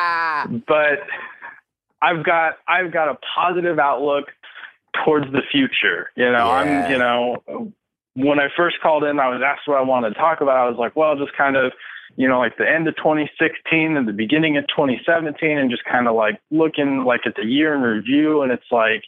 but I've got, I've got a positive outlook towards the future. You know, yeah. I'm, you know, when I first called in, I was asked what I wanted to talk about. I was like, well, just kind of, you know, like the end of twenty sixteen and the beginning of twenty seventeen, and just kind of like looking like at the year in review. And it's like,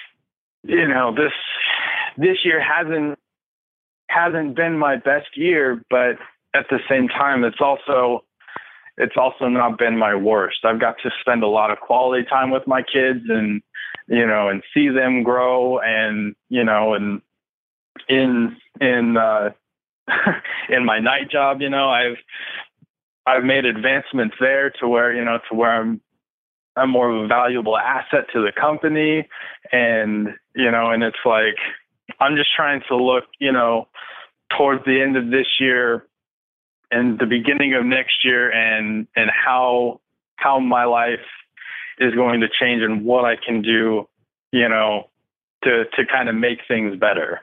you know, this, this year hasn't, hasn't been my best year, but at the same time, it's also, it's also not been my worst. I've got to spend a lot of quality time with my kids and, you know, and see them grow and, you know, and in, in, uh, in my night job, you know, I've, I've made advancements there to where, you know, to where I'm, I'm more of a valuable asset to the company. And, you know, and it's like, I'm just trying to look, you know, towards the end of this year and the beginning of next year and, and how, how my life is going to change and what I can do, you know, to, to kind of make things better.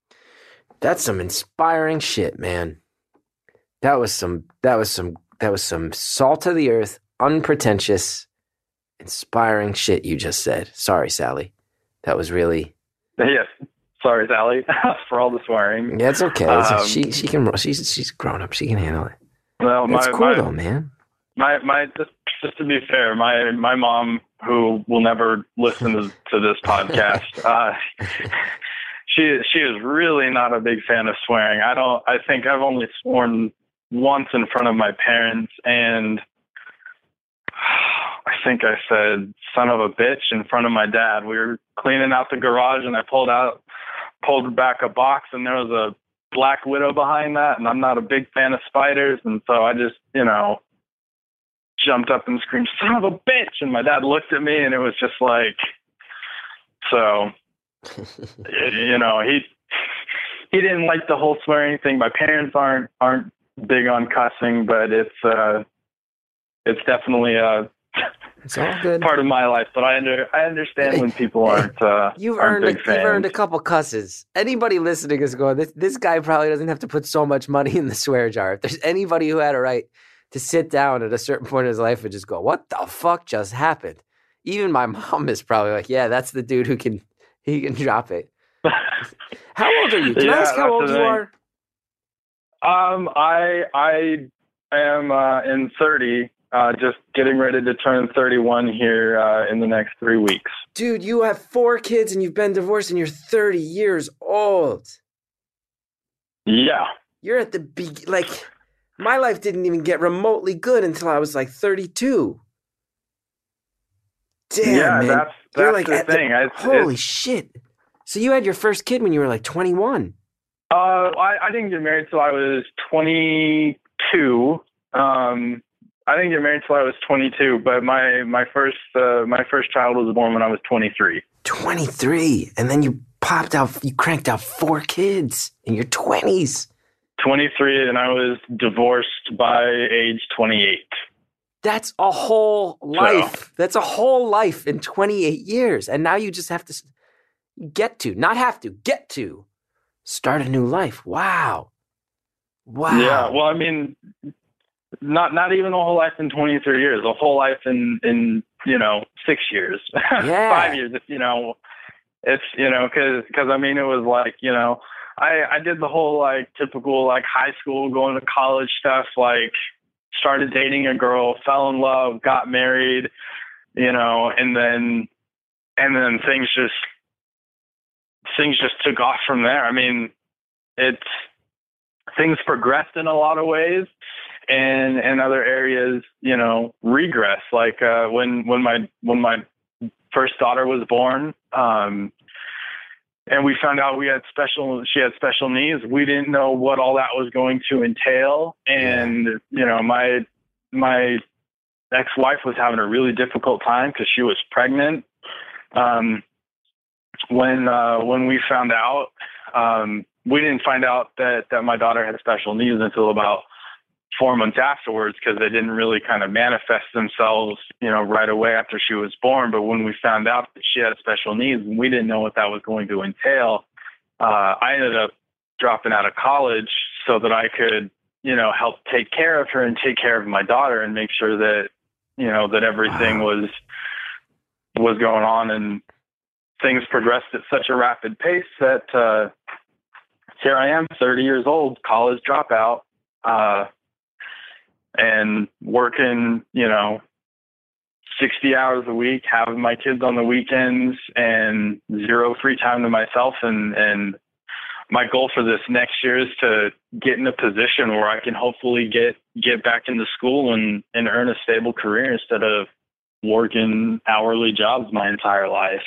That's some inspiring shit, man. That was some, that was some, that was some salt of the earth, unpretentious, inspiring shit you just said. Sorry, Sally. That was really. Yes. Sorry, Sally, for all the swearing. Yeah, it's okay. It's, um, she she can she's she's grown up. She can handle it. Well, That's my, cool my, though, man. My my just just to be fair, my my mom, who will never listen to, to this podcast, uh, she she is really not a big fan of swearing. I don't. I think I've only sworn once in front of my parents, and I think I said "son of a bitch" in front of my dad. We were cleaning out the garage, and I pulled out. pulled back a box and there was a black widow behind that. And I'm not a big fan of spiders. And so I just, you know, jumped up and screamed, "son of a bitch." And my dad looked at me and it was just like, so, you know, he, he didn't like the whole swearing thing. My parents aren't, aren't big on cussing, but it's, uh, it's definitely a, It's all good. part of my life, but I under I understand when people aren't. Uh, you've aren't earned big a, fans. you've earned a couple cusses. Anybody listening is going, this this guy probably doesn't have to put so much money in the swear jar. If there's anybody who had a right to sit down at a certain point in his life and just go, "What the fuck just happened?" Even my mom is probably like, "Yeah, that's the dude who can he can drop it." How old are you? Can yeah, I ask how old you are? Um, I I am uh, in thirty. Uh, just getting ready to turn thirty-one here uh, in the next three weeks. Dude, you have four kids and you've been divorced and you're thirty years old. Yeah. You're at the be like, my life didn't even get remotely good until I was like thirty-two. Damn, yeah, man. that's, that's you're like the at thing. The, it's, holy it's, shit. So you had your first kid when you were like twenty-one. Uh, I, I didn't get married till I was twenty-two. Um, I didn't get married till I was twenty-two, but my, my first, uh, my first child was born when I was twenty-three. twenty-three. And then you popped out, you cranked out four kids in your twenties. twenty-three, and I was divorced by age twenty-eight. That's a whole life. So. That's a whole life in twenty-eight years. And now you just have to get to, not have to, get to start a new life. Wow. Wow. Yeah. Well, I mean, not, not even a whole life in twenty-three years, a whole life in, in, you know, six years, yeah. five years, you know, it's, you know, cause, cause I mean, it was like, you know, I, I did the whole like typical like high school, going to college stuff, like started dating a girl, fell in love, got married, you know, and then, and then things just, things just took off from there. I mean, it's, things progressed in a lot of ways, and in other areas, you know, regress. Like, uh, when, when my, when my first daughter was born, um, and we found out we had special, she had special needs. We didn't know what all that was going to entail. And, you know, my, my ex-wife was having a really difficult time because she was pregnant. Um, when, uh, when we found out, um, we didn't find out that, that my daughter had special needs until about four months afterwards, because they didn't really kind of manifest themselves, you know, right away after she was born. But when we found out that she had special needs and we didn't know what that was going to entail, uh, I ended up dropping out of college so that I could, you know, help take care of her and take care of my daughter and make sure that, you know, that everything wow. was, was going on. And things progressed at such a rapid pace that, uh, here I am, thirty years old, college dropout, uh, and working, you know, sixty hours a week, having my kids on the weekends, and zero free time to myself. And, and my goal for this next year is to get in a position where I can hopefully get, get back into school and, and earn a stable career instead of working hourly jobs my entire life.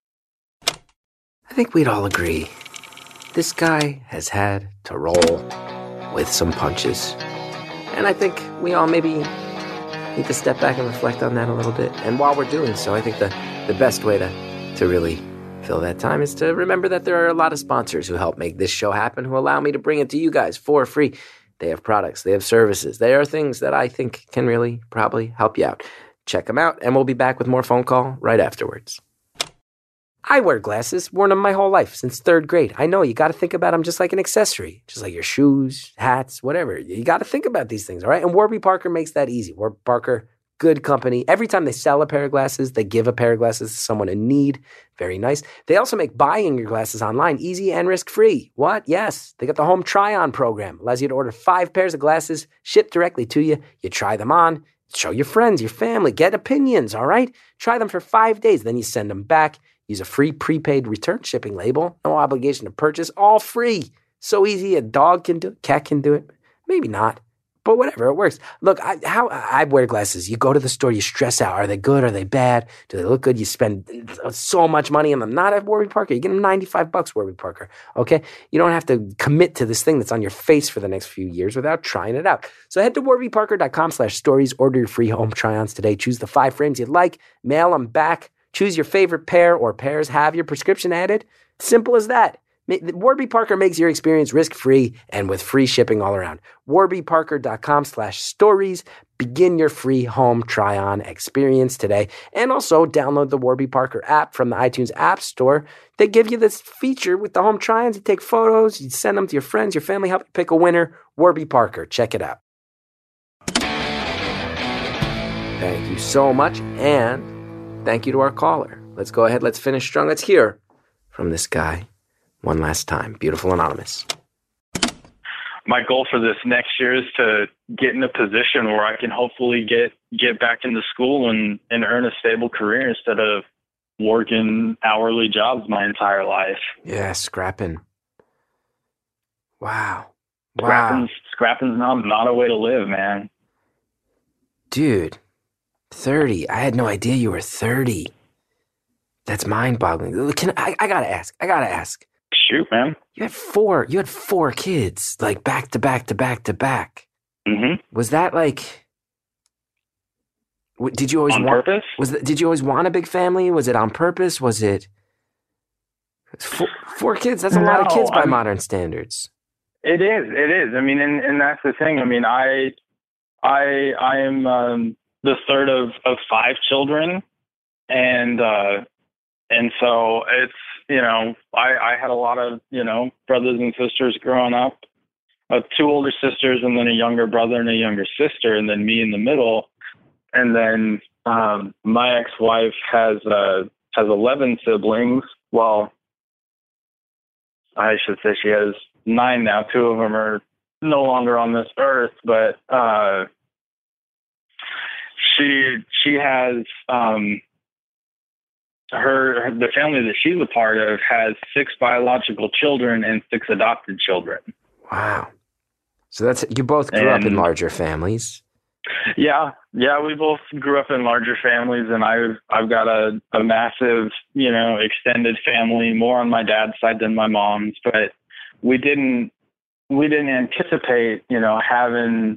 I think we'd all agree. This guy has had to roll with some punches. And I think we all maybe need to step back and reflect on that a little bit. And while we're doing so, I think the, the best way to, to really fill that time is to remember that there are a lot of sponsors who help make this show happen, who allow me to bring it to you guys for free. They have products, they have services. They are things that I think can really probably help you out. Check them out, and we'll be back with more phone call right afterwards. I wear glasses, worn them my whole life, since third grade. I know, you got to think about them just like an accessory, just like your shoes, hats, whatever. You got to think about these things, all right? And Warby Parker makes that easy. Warby Parker, good company. Every time they sell a pair of glasses, they give a pair of glasses to someone in need. Very nice. They also make buying your glasses online easy and risk-free. What? Yes. They got the home try-on program. Allows you to order five pairs of glasses, shipped directly to you. You try them on, show your friends, your family, get opinions, all right? Try them for five days, then you send them back. Use a free prepaid return shipping label. No obligation to purchase. All free. So easy. A dog can do it. Cat can do it. Maybe not. But whatever. It works. Look, I, how I wear glasses. You go to the store. You stress out. Are they good? Are they bad? Do they look good? You spend so much money on them. Not at Warby Parker. You get them ninety-five bucks, Warby Parker. Okay? You don't have to commit to this thing that's on your face for the next few years without trying it out. So head to warbyparker.com slash stories. Order your free home try-ons today. Choose the five frames you'd like. Mail them back. Choose your favorite pair or pairs. Have your prescription added. Simple as that. Warby Parker makes your experience risk-free and with free shipping all around. warbyparker.com slash stories. Begin your free home try-on experience today. And also download the Warby Parker app from the iTunes App Store. They give you this feature with the home try-ons. You take photos, you send them to your friends, your family, help you pick a winner. Warby Parker. Check it out. Thank you so much, and thank you to our caller. Let's go ahead. Let's finish strong. Let's hear from this guy one last time. Beautiful Anonymous. my goal for this next year is to get in a position where I can hopefully get, get back into school and, and earn a stable career instead of working hourly jobs my entire life. Yeah, scrapping. Wow. Wow. Scrapping's, scrapping's not, not a way to live, man. Dude, thirty. I had no idea you were thirty. That's mind-boggling. Can I, I gotta ask. I gotta ask. Shoot, man. You had four. You had four kids, like back to back to back to back. Mm-hmm. Was that like? w- Did you always On want? purpose? Was that, did you always want a big family? Was it on purpose? Was it? Four, four kids. That's a lot of No, kids by I'm- modern standards. It is. It is. I mean, and, and that's the thing. I mean, I, I, I am um, the third of, of five children, and uh, and so it's, you know, I, I had a lot of, you know, brothers and sisters growing up, uh, two older sisters, and then a younger brother and a younger sister, and then me in the middle, and then um, my ex-wife has uh, has eleven siblings. Well, I should say she has nine now. Two of them are no longer on this earth, but uh, she she has um, her, her the family that she's a part of has six biological children and six adopted children. Wow. So that's you both grew up in And- larger families. Yeah, yeah, we both grew up in larger families, and I've I've got a, a massive, you know, extended family, more on my dad's side than my mom's, but we didn't we didn't anticipate, you know, having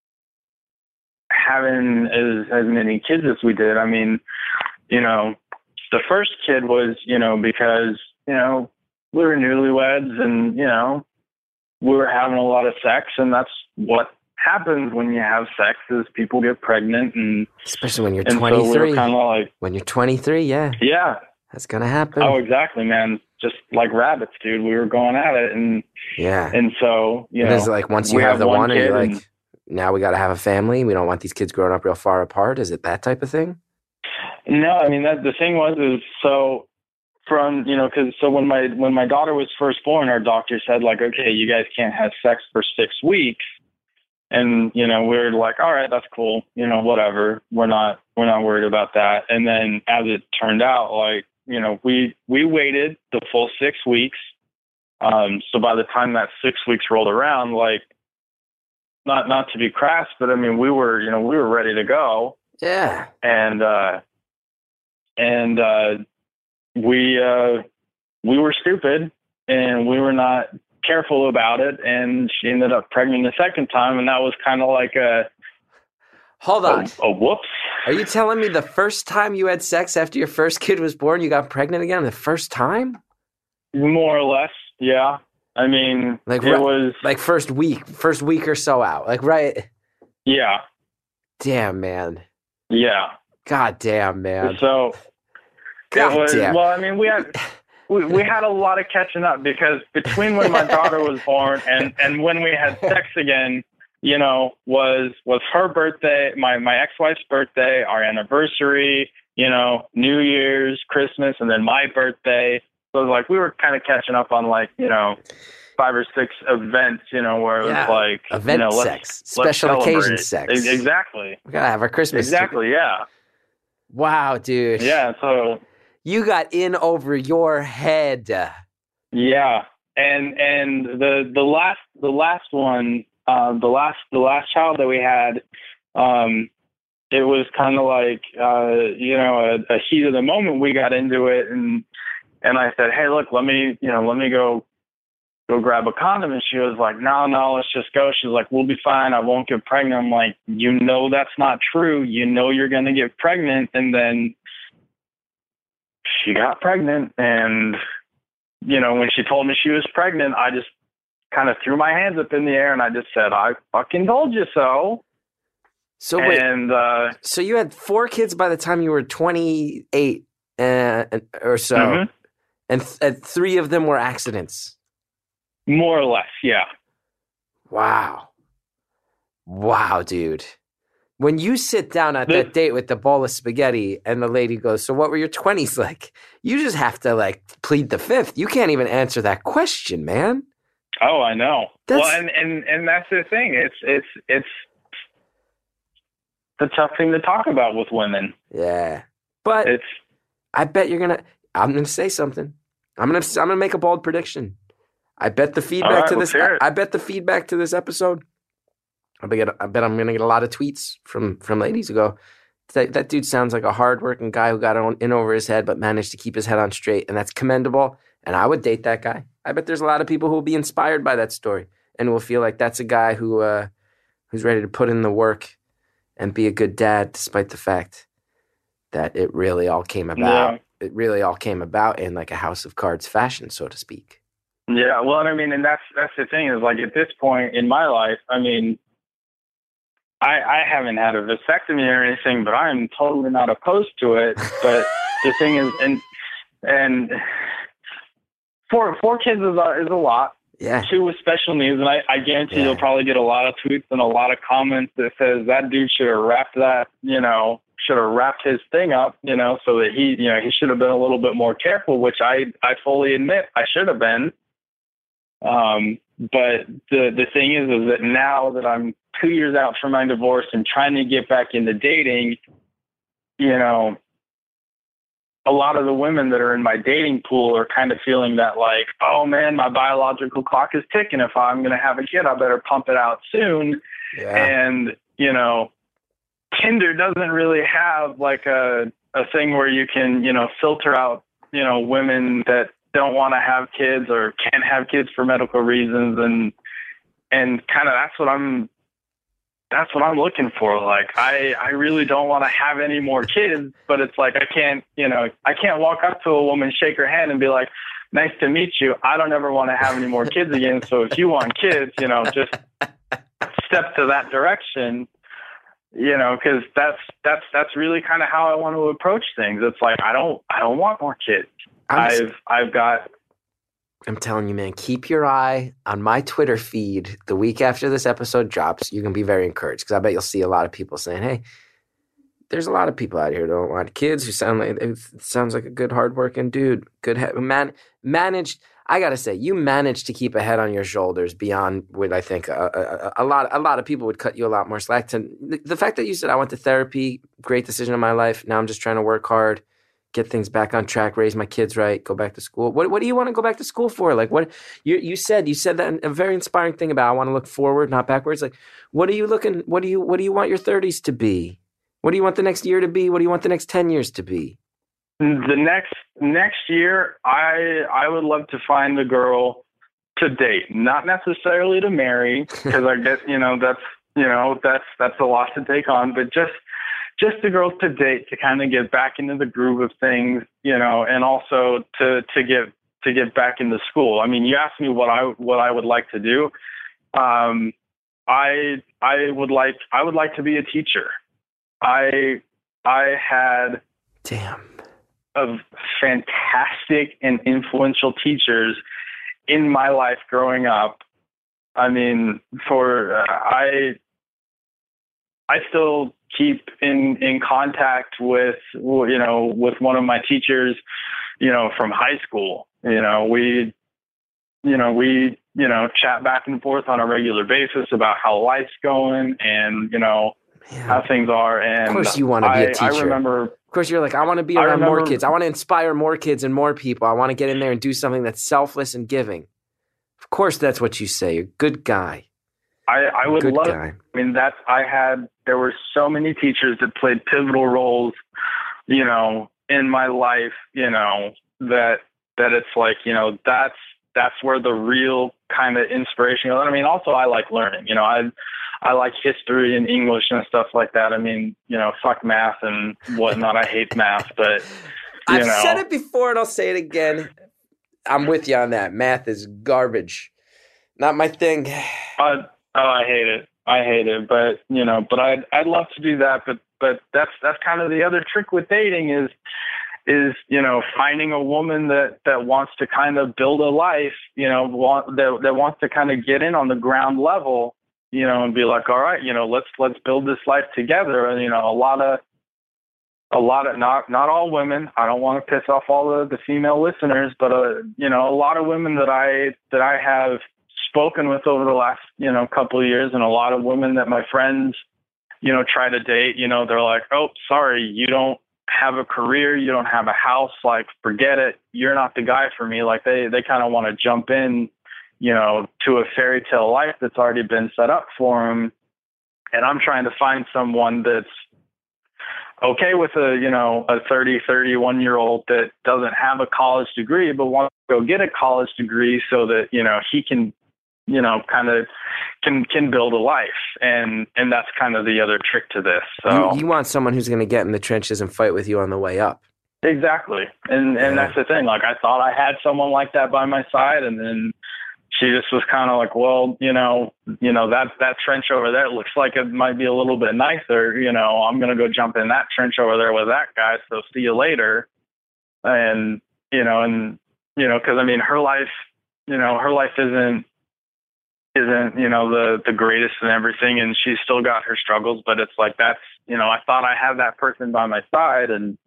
having as as many kids as we did. I mean, you know, the first kid was, you know, because, you know, we were newlyweds and, you know, we were having a lot of sex, and that's what happens when you have sex is people get pregnant, and Especially when you're and so we twenty-three. were kind of like, When you're twenty-three, yeah, yeah, that's gonna happen. oh, exactly, man, just like rabbits, dude. We were going at it, and yeah. and so you And know, is it like once you we have have the one one, are you kid like, and- now we got to have a family? We don't want these kids growing up real far apart. Is it that type of thing? no, I mean that the thing was is so from you know because so when my when my daughter was first born, our doctor said like, okay, you guys can't have sex for six weeks. And, you know, we we're like, all right, that's cool. You know, whatever. We're not, we're not worried about that. And then as it turned out, like, you know, we, we waited the full six weeks. Um, so by the time that six weeks rolled around, like, not, not to be crass, but I mean, we were, you know, we were ready to go. Yeah. And, uh, and, uh, we, uh, we were stupid, and we were not careful about it, and she ended up pregnant the second time, and that was kind of like a Hold a, on. a whoops. Are you telling me the first time you had sex after your first kid was born, you got pregnant again the first time? More or less, yeah. I mean, Like it right- was, Like first week, first week or so out. Like right. yeah, Damn, man. yeah. God damn, man. So God it was, damn. well, I mean, we had we, we had a lot of catching up, because between when my daughter was born and, and when we had sex again, you know, was was her birthday, my, my ex-wife's birthday, our anniversary, you know, New Year's, Christmas, and then my birthday. So it was like we were kind of catching up on, like, you know, five or six events, you know, where it was Yeah. like, Event you know, let's, sex. let's Special occasion celebrate. sex. E- Exactly. We gotta have our Christmas. Exactly. Yeah. Wow, dude. Yeah. So You got in over your head. yeah, and and the the last the last one, uh, the last the last child that we had, um, it was kind of like uh, you know a, a heat of the moment. We got into it, and and I said, hey, look, let me you know let me go go grab a condom, and she was like, no, no, let's just go. She's like, we'll be fine. I won't get pregnant. I'm like, you know that's not true. You know you're gonna get pregnant, and then she got pregnant, and you know, when she told me she was pregnant, I just kind of threw my hands up in the air, and I just said, I fucking told you so. So wait, And uh, so you had four kids by the time you were twenty-eight uh, or so, Mhm. and, th- and three of them were accidents. more or less, yeah. Wow. Wow, dude. When you sit down at The- that date with the bowl of spaghetti and the lady goes, so what were your twenties like? You just have to like plead the fifth. You can't even answer that question, man. Oh, I know. That's... Well, and, and, and that's the thing. It's, it's, it's the tough thing to talk about with women. Yeah. But it's, I bet you're going to, I'm going to say something. I'm going to, I'm going to make a bold prediction. I bet the feedback right, to this, I, I bet the feedback to this episode, I bet, I bet I'm going to get a lot of tweets from, from ladies who go, that, that dude sounds like a hardworking guy who got on, in over his head, but managed to keep his head on straight. And that's commendable. And I would date that guy. I bet there's a lot of people who will be inspired by that story and will feel like that's a guy who uh, who's ready to put in the work and be a good dad, despite the fact that it really all came about. Yeah. It really all came about in like a house of cards fashion, so to speak. Yeah, well, I mean, and that's that's the thing is like at this point in my life, I mean, I I haven't had a vasectomy or anything, but I'm totally not opposed to it. But the thing is, and and. Four four kids is a, is a lot. Yeah. Two with special needs, and I, I guarantee yeah. you'll probably get a lot of tweets and a lot of comments that says that dude should have wrapped that, you know, should have wrapped his thing up, you know, so that he, you know, he should have been a little bit more careful, which I, I fully admit I should have been. Um, but the the thing is, is that now that I'm two years out from my divorce and trying to get back into dating, you know, a lot of the women that are in my dating pool are kind of feeling that like, oh man, my biological clock is ticking. If I'm going to have a kid, I better pump it out soon. Yeah. And, you know, Tinder doesn't really have like a, a thing where you can, you know, filter out, you know, women that don't want to have kids or can't have kids for medical reasons. And, and kind of, that's what I'm, that's what I'm looking for. Like, I, I really don't want to have any more kids, but it's like, I can't, you know, I can't walk up to a woman, shake her hand and be like, nice to meet you. I don't ever want to have any more kids again. So if you want kids, you know, just step to that direction, you know, cause that's, that's, that's really kind of how I want to approach things. It's like, I don't, I don't want more kids. I'm I've, just, I've got, I'm telling you, man, keep your eye on my Twitter feed the week after this episode drops. You're going to be very encouraged because I bet you'll see a lot of people saying, hey, there's a lot of people out here who don't want kids who sound like, it sounds like a good, hardworking dude. Good, he- man, managed. I got to say, you managed to keep a head on your shoulders beyond what I think a, a, a lot, a lot of people would cut you a lot more slack. To, the, the fact that you said, I went to therapy, great decision in my life. Now I'm just trying to work hard, get things back on track, raise my kids right, go back to school. What what do you want to go back to school for? Like what you you said, you said that a very inspiring thing about I want to look forward, not backwards. Like what are you looking, what do you what do you want your thirties to be? What do you want the next year to be? What do you want the next ten years to be? The next next year, I I would love to find a girl to date, not necessarily to marry, because I guess, you know, that's, you know, that's that's a lot to take on, but just just the girls to date, to kind of get back into the groove of things, you know, and also to, to get, to get back into school. I mean, you asked me what I, what I would like to do. Um, I, I would like, I would like to be a teacher. I, I had damn of fantastic and influential teachers in my life growing up. I mean, for, uh, I, I still keep in, in contact with, you know, with one of my teachers, you know, from high school. You know, we, you know, we, you know, chat back and forth on a regular basis about how life's going and, you know, yeah. how things are. And of course you want to be a teacher. I remember, of course you're like, I want to be around remember, more kids. I want to inspire more kids and more people. I want to get in there and do something that's selfless and giving. Of course, that's what you say. You're a good guy. I, I would good love, guy. I mean, that's, I had, there were so many teachers that played pivotal roles, you know, in my life, you know, that, that it's like, you know, that's, that's where the real kind of inspiration goes. I mean, also I like learning, you know, I, I like history and English and stuff like that. I mean, you know, fuck math and whatnot. I hate math, but you I've know. said it before and I'll say it again. I'm with you on that. Math is garbage. Not my thing. Uh, oh, I hate it. I hate it. But, you know, but I'd, I'd love to do that. But, but that's, that's kind of the other trick with dating is, is, you know, finding a woman that, that wants to kind of build a life, you know, want, that, that wants to kind of get in on the ground level, you know, and be like, all right, you know, let's, let's build this life together. And, you know, a lot of, a lot of, not, not all women, I don't want to piss off all the, the female listeners, but, uh, you know, a lot of women that I, that I have spoken with over the last, you know, couple of years, and a lot of women that my friends, you know, try to date, you know, they're like, oh, sorry, you don't have a career, you don't have a house, like, forget it, you're not the guy for me. Like, they, they kind of want to jump in, you know, to a fairy tale life that's already been set up for them. And I'm trying to find someone that's okay with a, you know, a thirty, thirty-one year old that doesn't have a college degree, but wants to go get a college degree so that, you know, he can, you know, kind of can, can build a life. And, and that's kind of the other trick to this. So you, you want someone who's going to get in the trenches and fight with you on the way up. Exactly. And, and Yeah. that's the thing. Like, I thought I had someone like that by my side, and then she just was kind of like, well, you know, you know, that, that trench over there looks like it might be a little bit nicer. You know, I'm going to go jump in that trench over there with that guy. So see you later. And, you know, and, you know, cause I mean, her life, you know, her life isn't, isn't, you know, the, the greatest and everything. And she's still got her struggles, but it's like, that's, you know, I thought I had that person by my side, and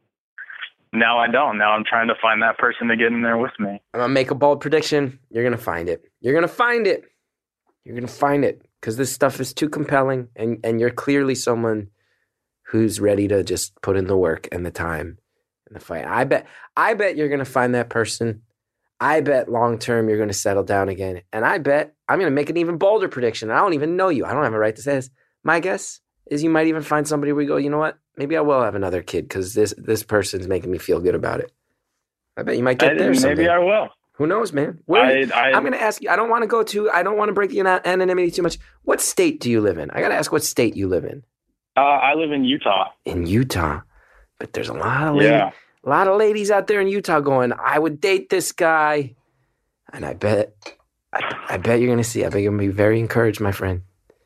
now I don't. Now I'm trying to find that person to get in there with me. I'm going to make a bold prediction. You're going to find it. You're going to find it. You're going to find it because this stuff is too compelling, and, and you're clearly someone who's ready to just put in the work and the time and the fight. I bet, I bet you're going to find that person. I bet long-term you're going to settle down again. And I bet I'm going to make an even bolder prediction. I don't even know you. I don't have a right to say this. My guess is you might even find somebody where you go, you know what? Maybe I will have another kid because this this person's making me feel good about it. I bet you might get I, there someday. maybe I will. Who knows, man? Where, I, I, I'm going to ask you. I don't want to go to. I don't want to break the ana- anonymity too much. What state do you live in? I got to ask what state you live in. uh, I live in Utah. In Utah, but there's a lot of ladies, Yeah. a lot of ladies out there in Utah going, I would date this guy, and I bet, I, I bet you're going to see. I bet you're going to be very encouraged, my friend.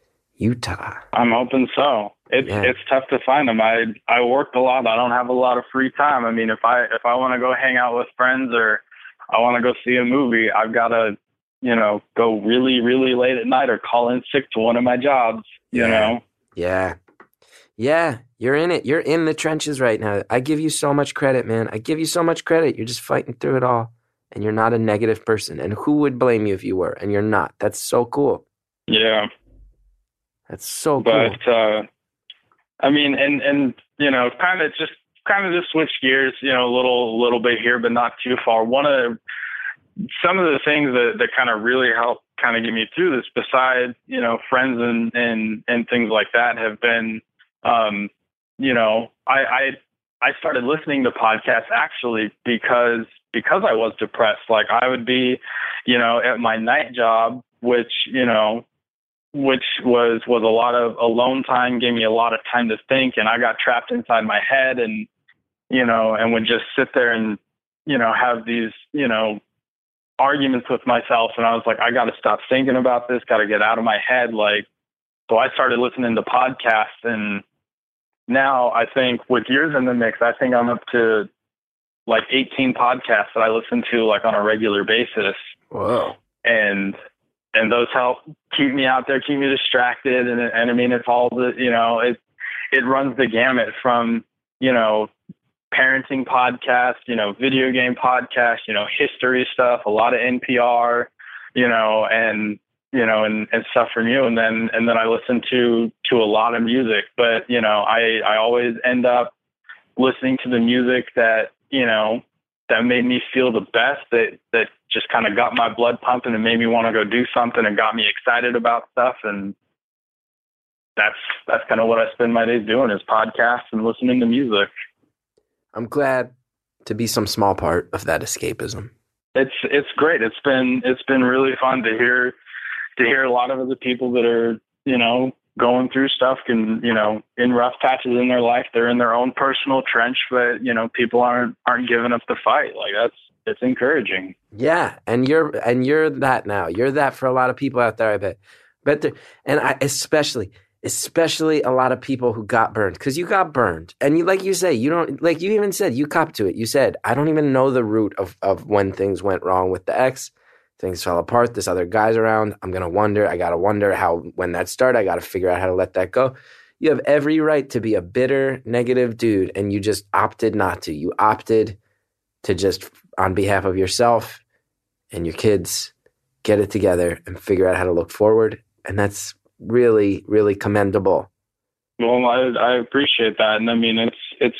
Utah. I'm hoping so. It's Yeah. it's tough to find them. I I work a lot. I don't have a lot of free time. I mean, if I if I want to go hang out with friends or I want to go see a movie, I've got to, you know, go really really late at night or call in sick to one of my jobs. You Yeah. know. Yeah. Yeah, you're in it. You're in the trenches right now. I give you so much credit, man. I give you so much credit. You're just fighting through it all. And you're not a negative person. And who would blame you if you were? And you're not. That's so cool. Yeah. That's so cool. But uh, I mean, and and you know, kind of just kind of just switch gears, you know, a little little bit here, but not too far. One of some of the things that, that kind of really helped kind of get me through this, besides, you know, friends and and and things like that, have been, um, you know, I, I I started listening to podcasts actually because because I was depressed. Like, I would be, you know, at my night job, which, you know, which was, was a lot of alone time, gave me a lot of time to think. And I got trapped inside my head and, you know, and would just sit there and, you know, have these, you know, arguments with myself. And I was like, I got to stop thinking about this, got to get out of my head. Like, so I started listening to podcasts, and now I think with yours in the mix, I think I'm up to like eighteen podcasts that I listen to like on a regular basis. Whoa. And, and those help keep me out there, keep me distracted. And, and I mean, it's all the, you know, it, it runs the gamut from, you know, parenting podcasts, you know, video game podcasts, you know, history stuff, a lot of N P R, you know, and, you know, and, and stuff from you. And then, and then I listen to, to a lot of music, but, you know, I, I always end up listening to the music that, you know, that made me feel the best, that, that just kind of got my blood pumping and made me want to go do something and got me excited about stuff. And that's, that's kind of what I spend my days doing, is podcasts and listening to music. I'm glad to be some small part of that escapism. It's, it's great. It's been, it's been really fun to hear, to hear a lot of the people that are, you know, going through stuff and, you know, in rough patches in their life, they're in their own personal trench, but, you know, people aren't, aren't giving up the fight. Like, that's, it's encouraging. Yeah. And you're, and you're that now. You're that for a lot of people out there, I bet. Bet there, and I, especially, especially a lot of people who got burned, because you got burned. And you, like you say, you don't, like you even said, you copped to it. You said, I don't even know the root of, of when things went wrong with the ex. Things fell apart. This other guy's around. I'm going to wonder. I got to wonder how, when that started, I got to figure out how to let that go. You have every right to be a bitter, negative dude, and you just opted not to. You opted to just, on behalf of yourself and your kids get it together and figure out how to look forward. And that's really, really commendable. Well, I, I appreciate that. And I mean, it's, it's,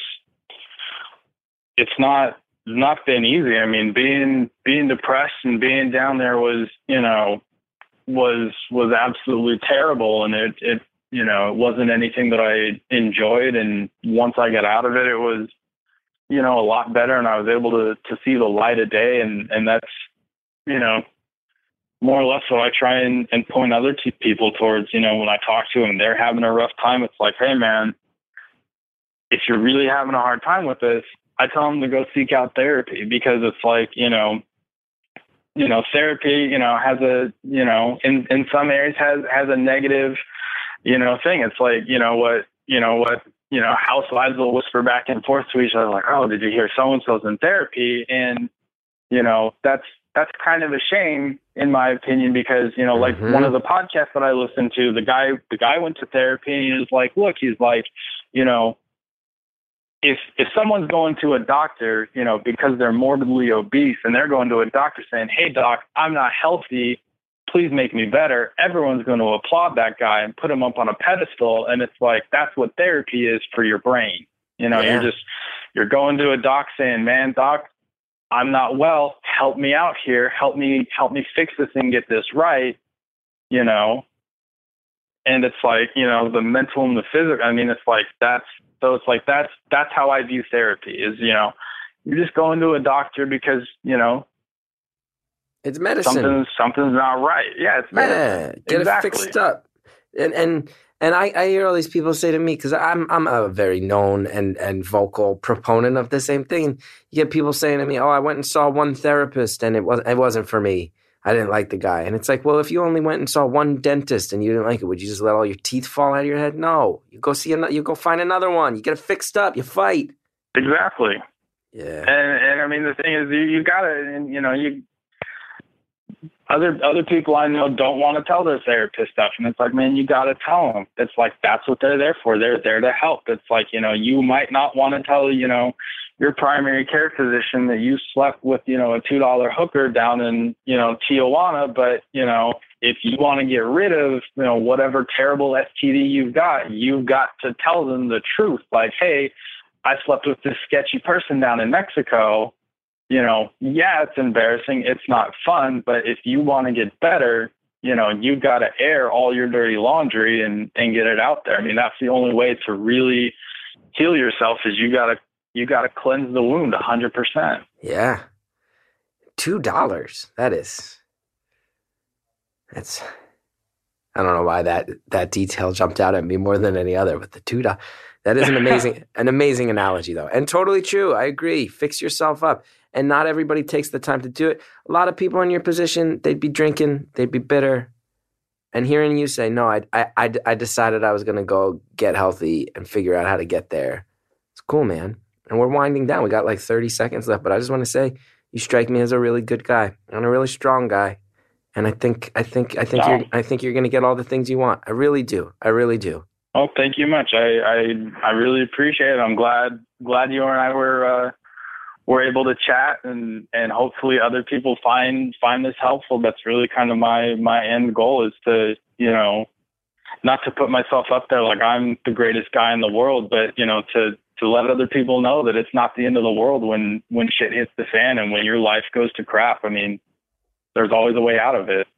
it's not, not been easy. I mean, being, being depressed and being down there was, you know, was, was absolutely terrible. And it, it, you know, it wasn't anything that I enjoyed. And once I got out of it, it was, you know, a lot better. And I was able to, to see the light of day. And, and that's, you know, more or less what I try and, and point other t- people towards. You know, when I talk to them, they're having a rough time. It's like, hey man, if you're really having a hard time with this, I tell them to go seek out therapy, because it's like, you know, you know, therapy, you know, has a, you know, in, in some areas has, has a negative, you know, thing. It's like, you know, what, you know, what, you know, housewives will whisper back and forth to each other, like, oh, did you hear so-and-so's in therapy? And, you know, that's, that's kind of a shame in my opinion, because, you know, like mm-hmm. one of the podcasts that I listened to, the guy, the guy went to therapy and he was like, look, he's like, you know, if, if someone's going to a doctor, you know, because they're morbidly obese and they're going to a doctor saying, hey doc, I'm not healthy, please make me better, everyone's going to applaud that guy and put him up on a pedestal. And it's like, that's what therapy is for your brain. You know, yeah. you're just, you're going to a doc saying, man, doc, I'm not well, help me out here, help me, help me fix this and get this right, you know? And it's like, you know, the mental and the physical, I mean, it's like, that's, so it's like, that's, that's how I view therapy is, you know, you're just going to a doctor because, you know, it's medicine. Something's, something's not right. Yeah, it's medicine. Yeah, get exactly. it fixed up. And, and, And I, I hear all these people say to me, because I'm I'm a very known and, and vocal proponent of the same thing. You get people saying to me, "Oh, I went and saw one therapist, and it was it wasn't for me. I didn't like the guy." And it's like, well, if you only went and saw one dentist and you didn't like it, would you just let all your teeth fall out of your head? No, you go see another. You go find another one. You get it fixed up. You fight. Exactly. Yeah. And and I mean, the thing is, you, you gotta, and you know, you. Other other people I know don't want to tell their therapist stuff. And it's like, man, you got to tell them. It's like, that's what they're there for. They're there to help. It's like, you know, you might not want to tell, you know, your primary care physician that you slept with, you know, a two dollar hooker down in, you know, Tijuana. But, you know, if you want to get rid of, you know, whatever terrible S T D you've got, you've got to tell them the truth. Like, hey, I slept with this sketchy person down in Mexico. You know, yeah, it's embarrassing. It's not fun. But if you want to get better, you know, you've got to air all your dirty laundry and, and get it out there. I mean, that's the only way to really heal yourself is you got to you got to cleanse the wound one hundred percent. Yeah. two dollars. That is. That's. I don't know why that, that detail jumped out at me more than any other, but the two dollars. That is an amazing, an amazing analogy, though. And totally true. I agree. Fix yourself up. And not everybody takes the time to do it. A lot of people in your position, they'd be drinking, they'd be bitter. And hearing you say, no, I, I, I decided I was going to go get healthy and figure out how to get there. It's cool, man. And we're winding down. We got like thirty seconds left. But I just want to say, you strike me as a really good guy and a really strong guy. And I think, I think, I think, wow. you're, I think you're going to get all the things you want. I really do. I really do. Oh, thank you much. I, I, I really appreciate it. I'm glad, glad you and I were, uh, were able to chat and, and hopefully other people find, find this helpful. That's really kind of my, my end goal is to, you know, not to put myself up there like I'm the greatest guy in the world, but, you know, to, to let other people know that it's not the end of the world when, when shit hits the fan and when your life goes to crap. I mean, there's always a way out of it.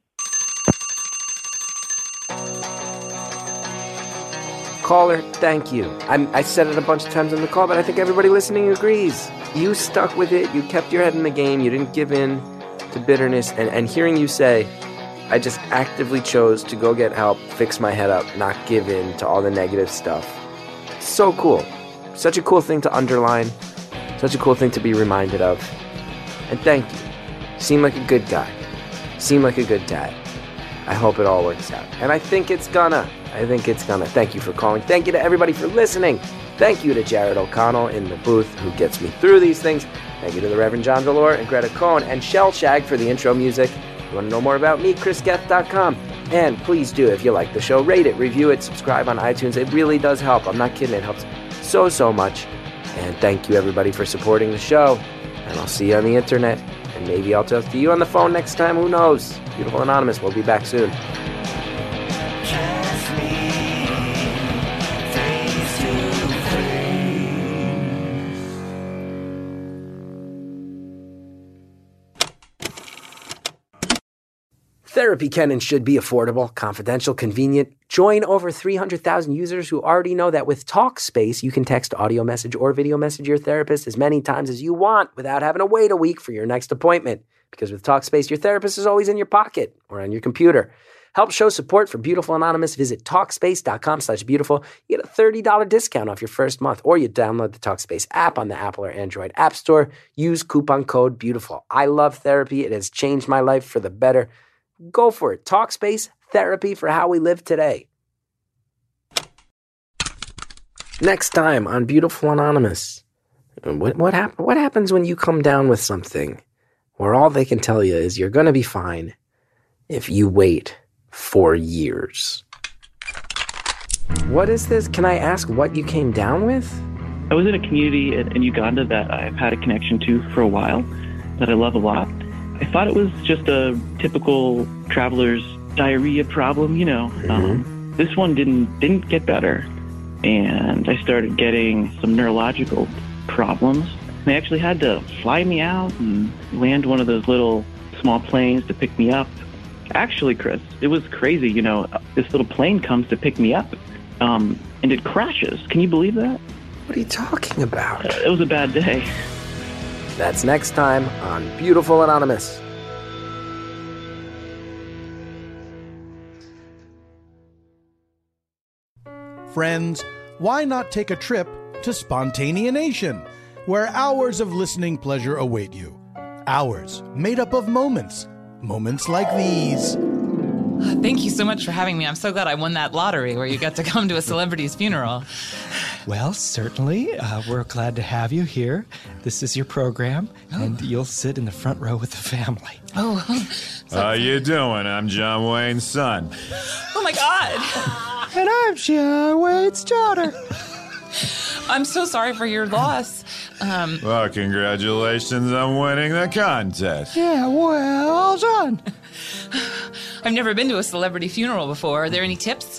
Caller, thank you. I'm, I said it a bunch of times on the call, but I think everybody listening agrees. You stuck with it. You kept your head in the game. You didn't give in to bitterness. And, and hearing you say, I just actively chose to go get help, fix my head up, not give in to all the negative stuff. So cool. Such a cool thing to underline. Such a cool thing to be reminded of. And thank you. Seem like a good guy. Seem like a good dad. I hope it all works out. And I think it's gonna. I think it's gonna. Thank you for calling. Thank you to everybody for listening. Thank you to Jared O'Connell in the booth who gets me through these things. Thank you to the Reverend John Delore and Greta Cohn and Shell Shag for the intro music. If you want to know more about me, chris geth dot com. And please do, if you like the show, rate it, review it, subscribe on iTunes. It really does help. I'm not kidding. It helps so, so much. And thank you, everybody, for supporting the show. And I'll see you on the internet. And maybe I'll talk to you on the phone next time. Who knows? Beautiful Anonymous. We'll be back soon. Kiss me face to face. Therapy can and should be affordable, confidential, convenient. Join over three hundred thousand users who already know that with TalkSpace, you can text, audio message, or video message your therapist as many times as you want without having to wait a week for your next appointment. Because with TalkSpace, your therapist is always in your pocket or on your computer. Help show support for Beautiful Anonymous. Visit TalkSpace.com slash beautiful. You get a thirty dollars discount off your first month, or you download the TalkSpace app on the Apple or Android App Store. Use coupon code BEAUTIFUL. I love therapy. It has changed my life for the better. Go for it. TalkSpace, therapy for how we live today. Next time on Beautiful Anonymous. What, what, hap- what happens when you come down with something where all they can tell you is you're going to be fine if you wait four years? What is this? Can I ask what you came down with? I was in a community in, in Uganda that I've had a connection to for a while, that I love a lot. I thought it was just a typical traveler's diarrhea problem, you know. Mm-hmm. Um, this one didn't didn't get better, and I started getting some neurological problems. They actually had to fly me out and land one of those little small planes to pick me up. Actually, Chris, it was crazy. You know, this little plane comes to pick me up, um, and it crashes. Can you believe that? What are you talking about? Uh, it was a bad day. That's next time on Beautiful Anonymous. Friends, why not take a trip to Spontaneanation, where hours of listening pleasure await you? Hours made up of moments. Moments like these. Thank you so much for having me. I'm so glad I won that lottery where you got to come to a celebrity's funeral. Well, certainly. Uh, we're glad to have you here. This is your program, oh. and you'll sit in the front row with the family. Oh. How you doing? I'm John Wayne's son. Oh, my God. And I'm John Wayne's daughter. I'm so sorry for your loss. Um, well, congratulations on winning the contest. Yeah, well done. I've never been to a celebrity funeral before. Are there any tips?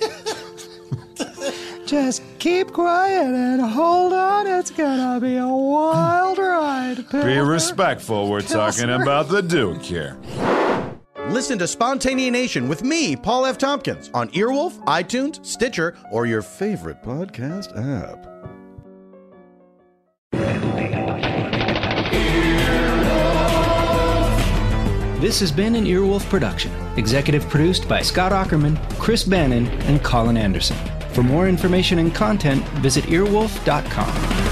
Just keep quiet and hold on. It's gonna be a wild ride. Pilsner. Be respectful. We're Pilsner. talking about the Duke here. Listen to Spontaneanation with me, Paul F. Tompkins, on Earwolf, iTunes, Stitcher, or your favorite podcast app. This has been an Earwolf production, executive produced by Scott Aukerman, Chris Bannon, and Colin Anderson. For more information and content, visit earwolf dot com.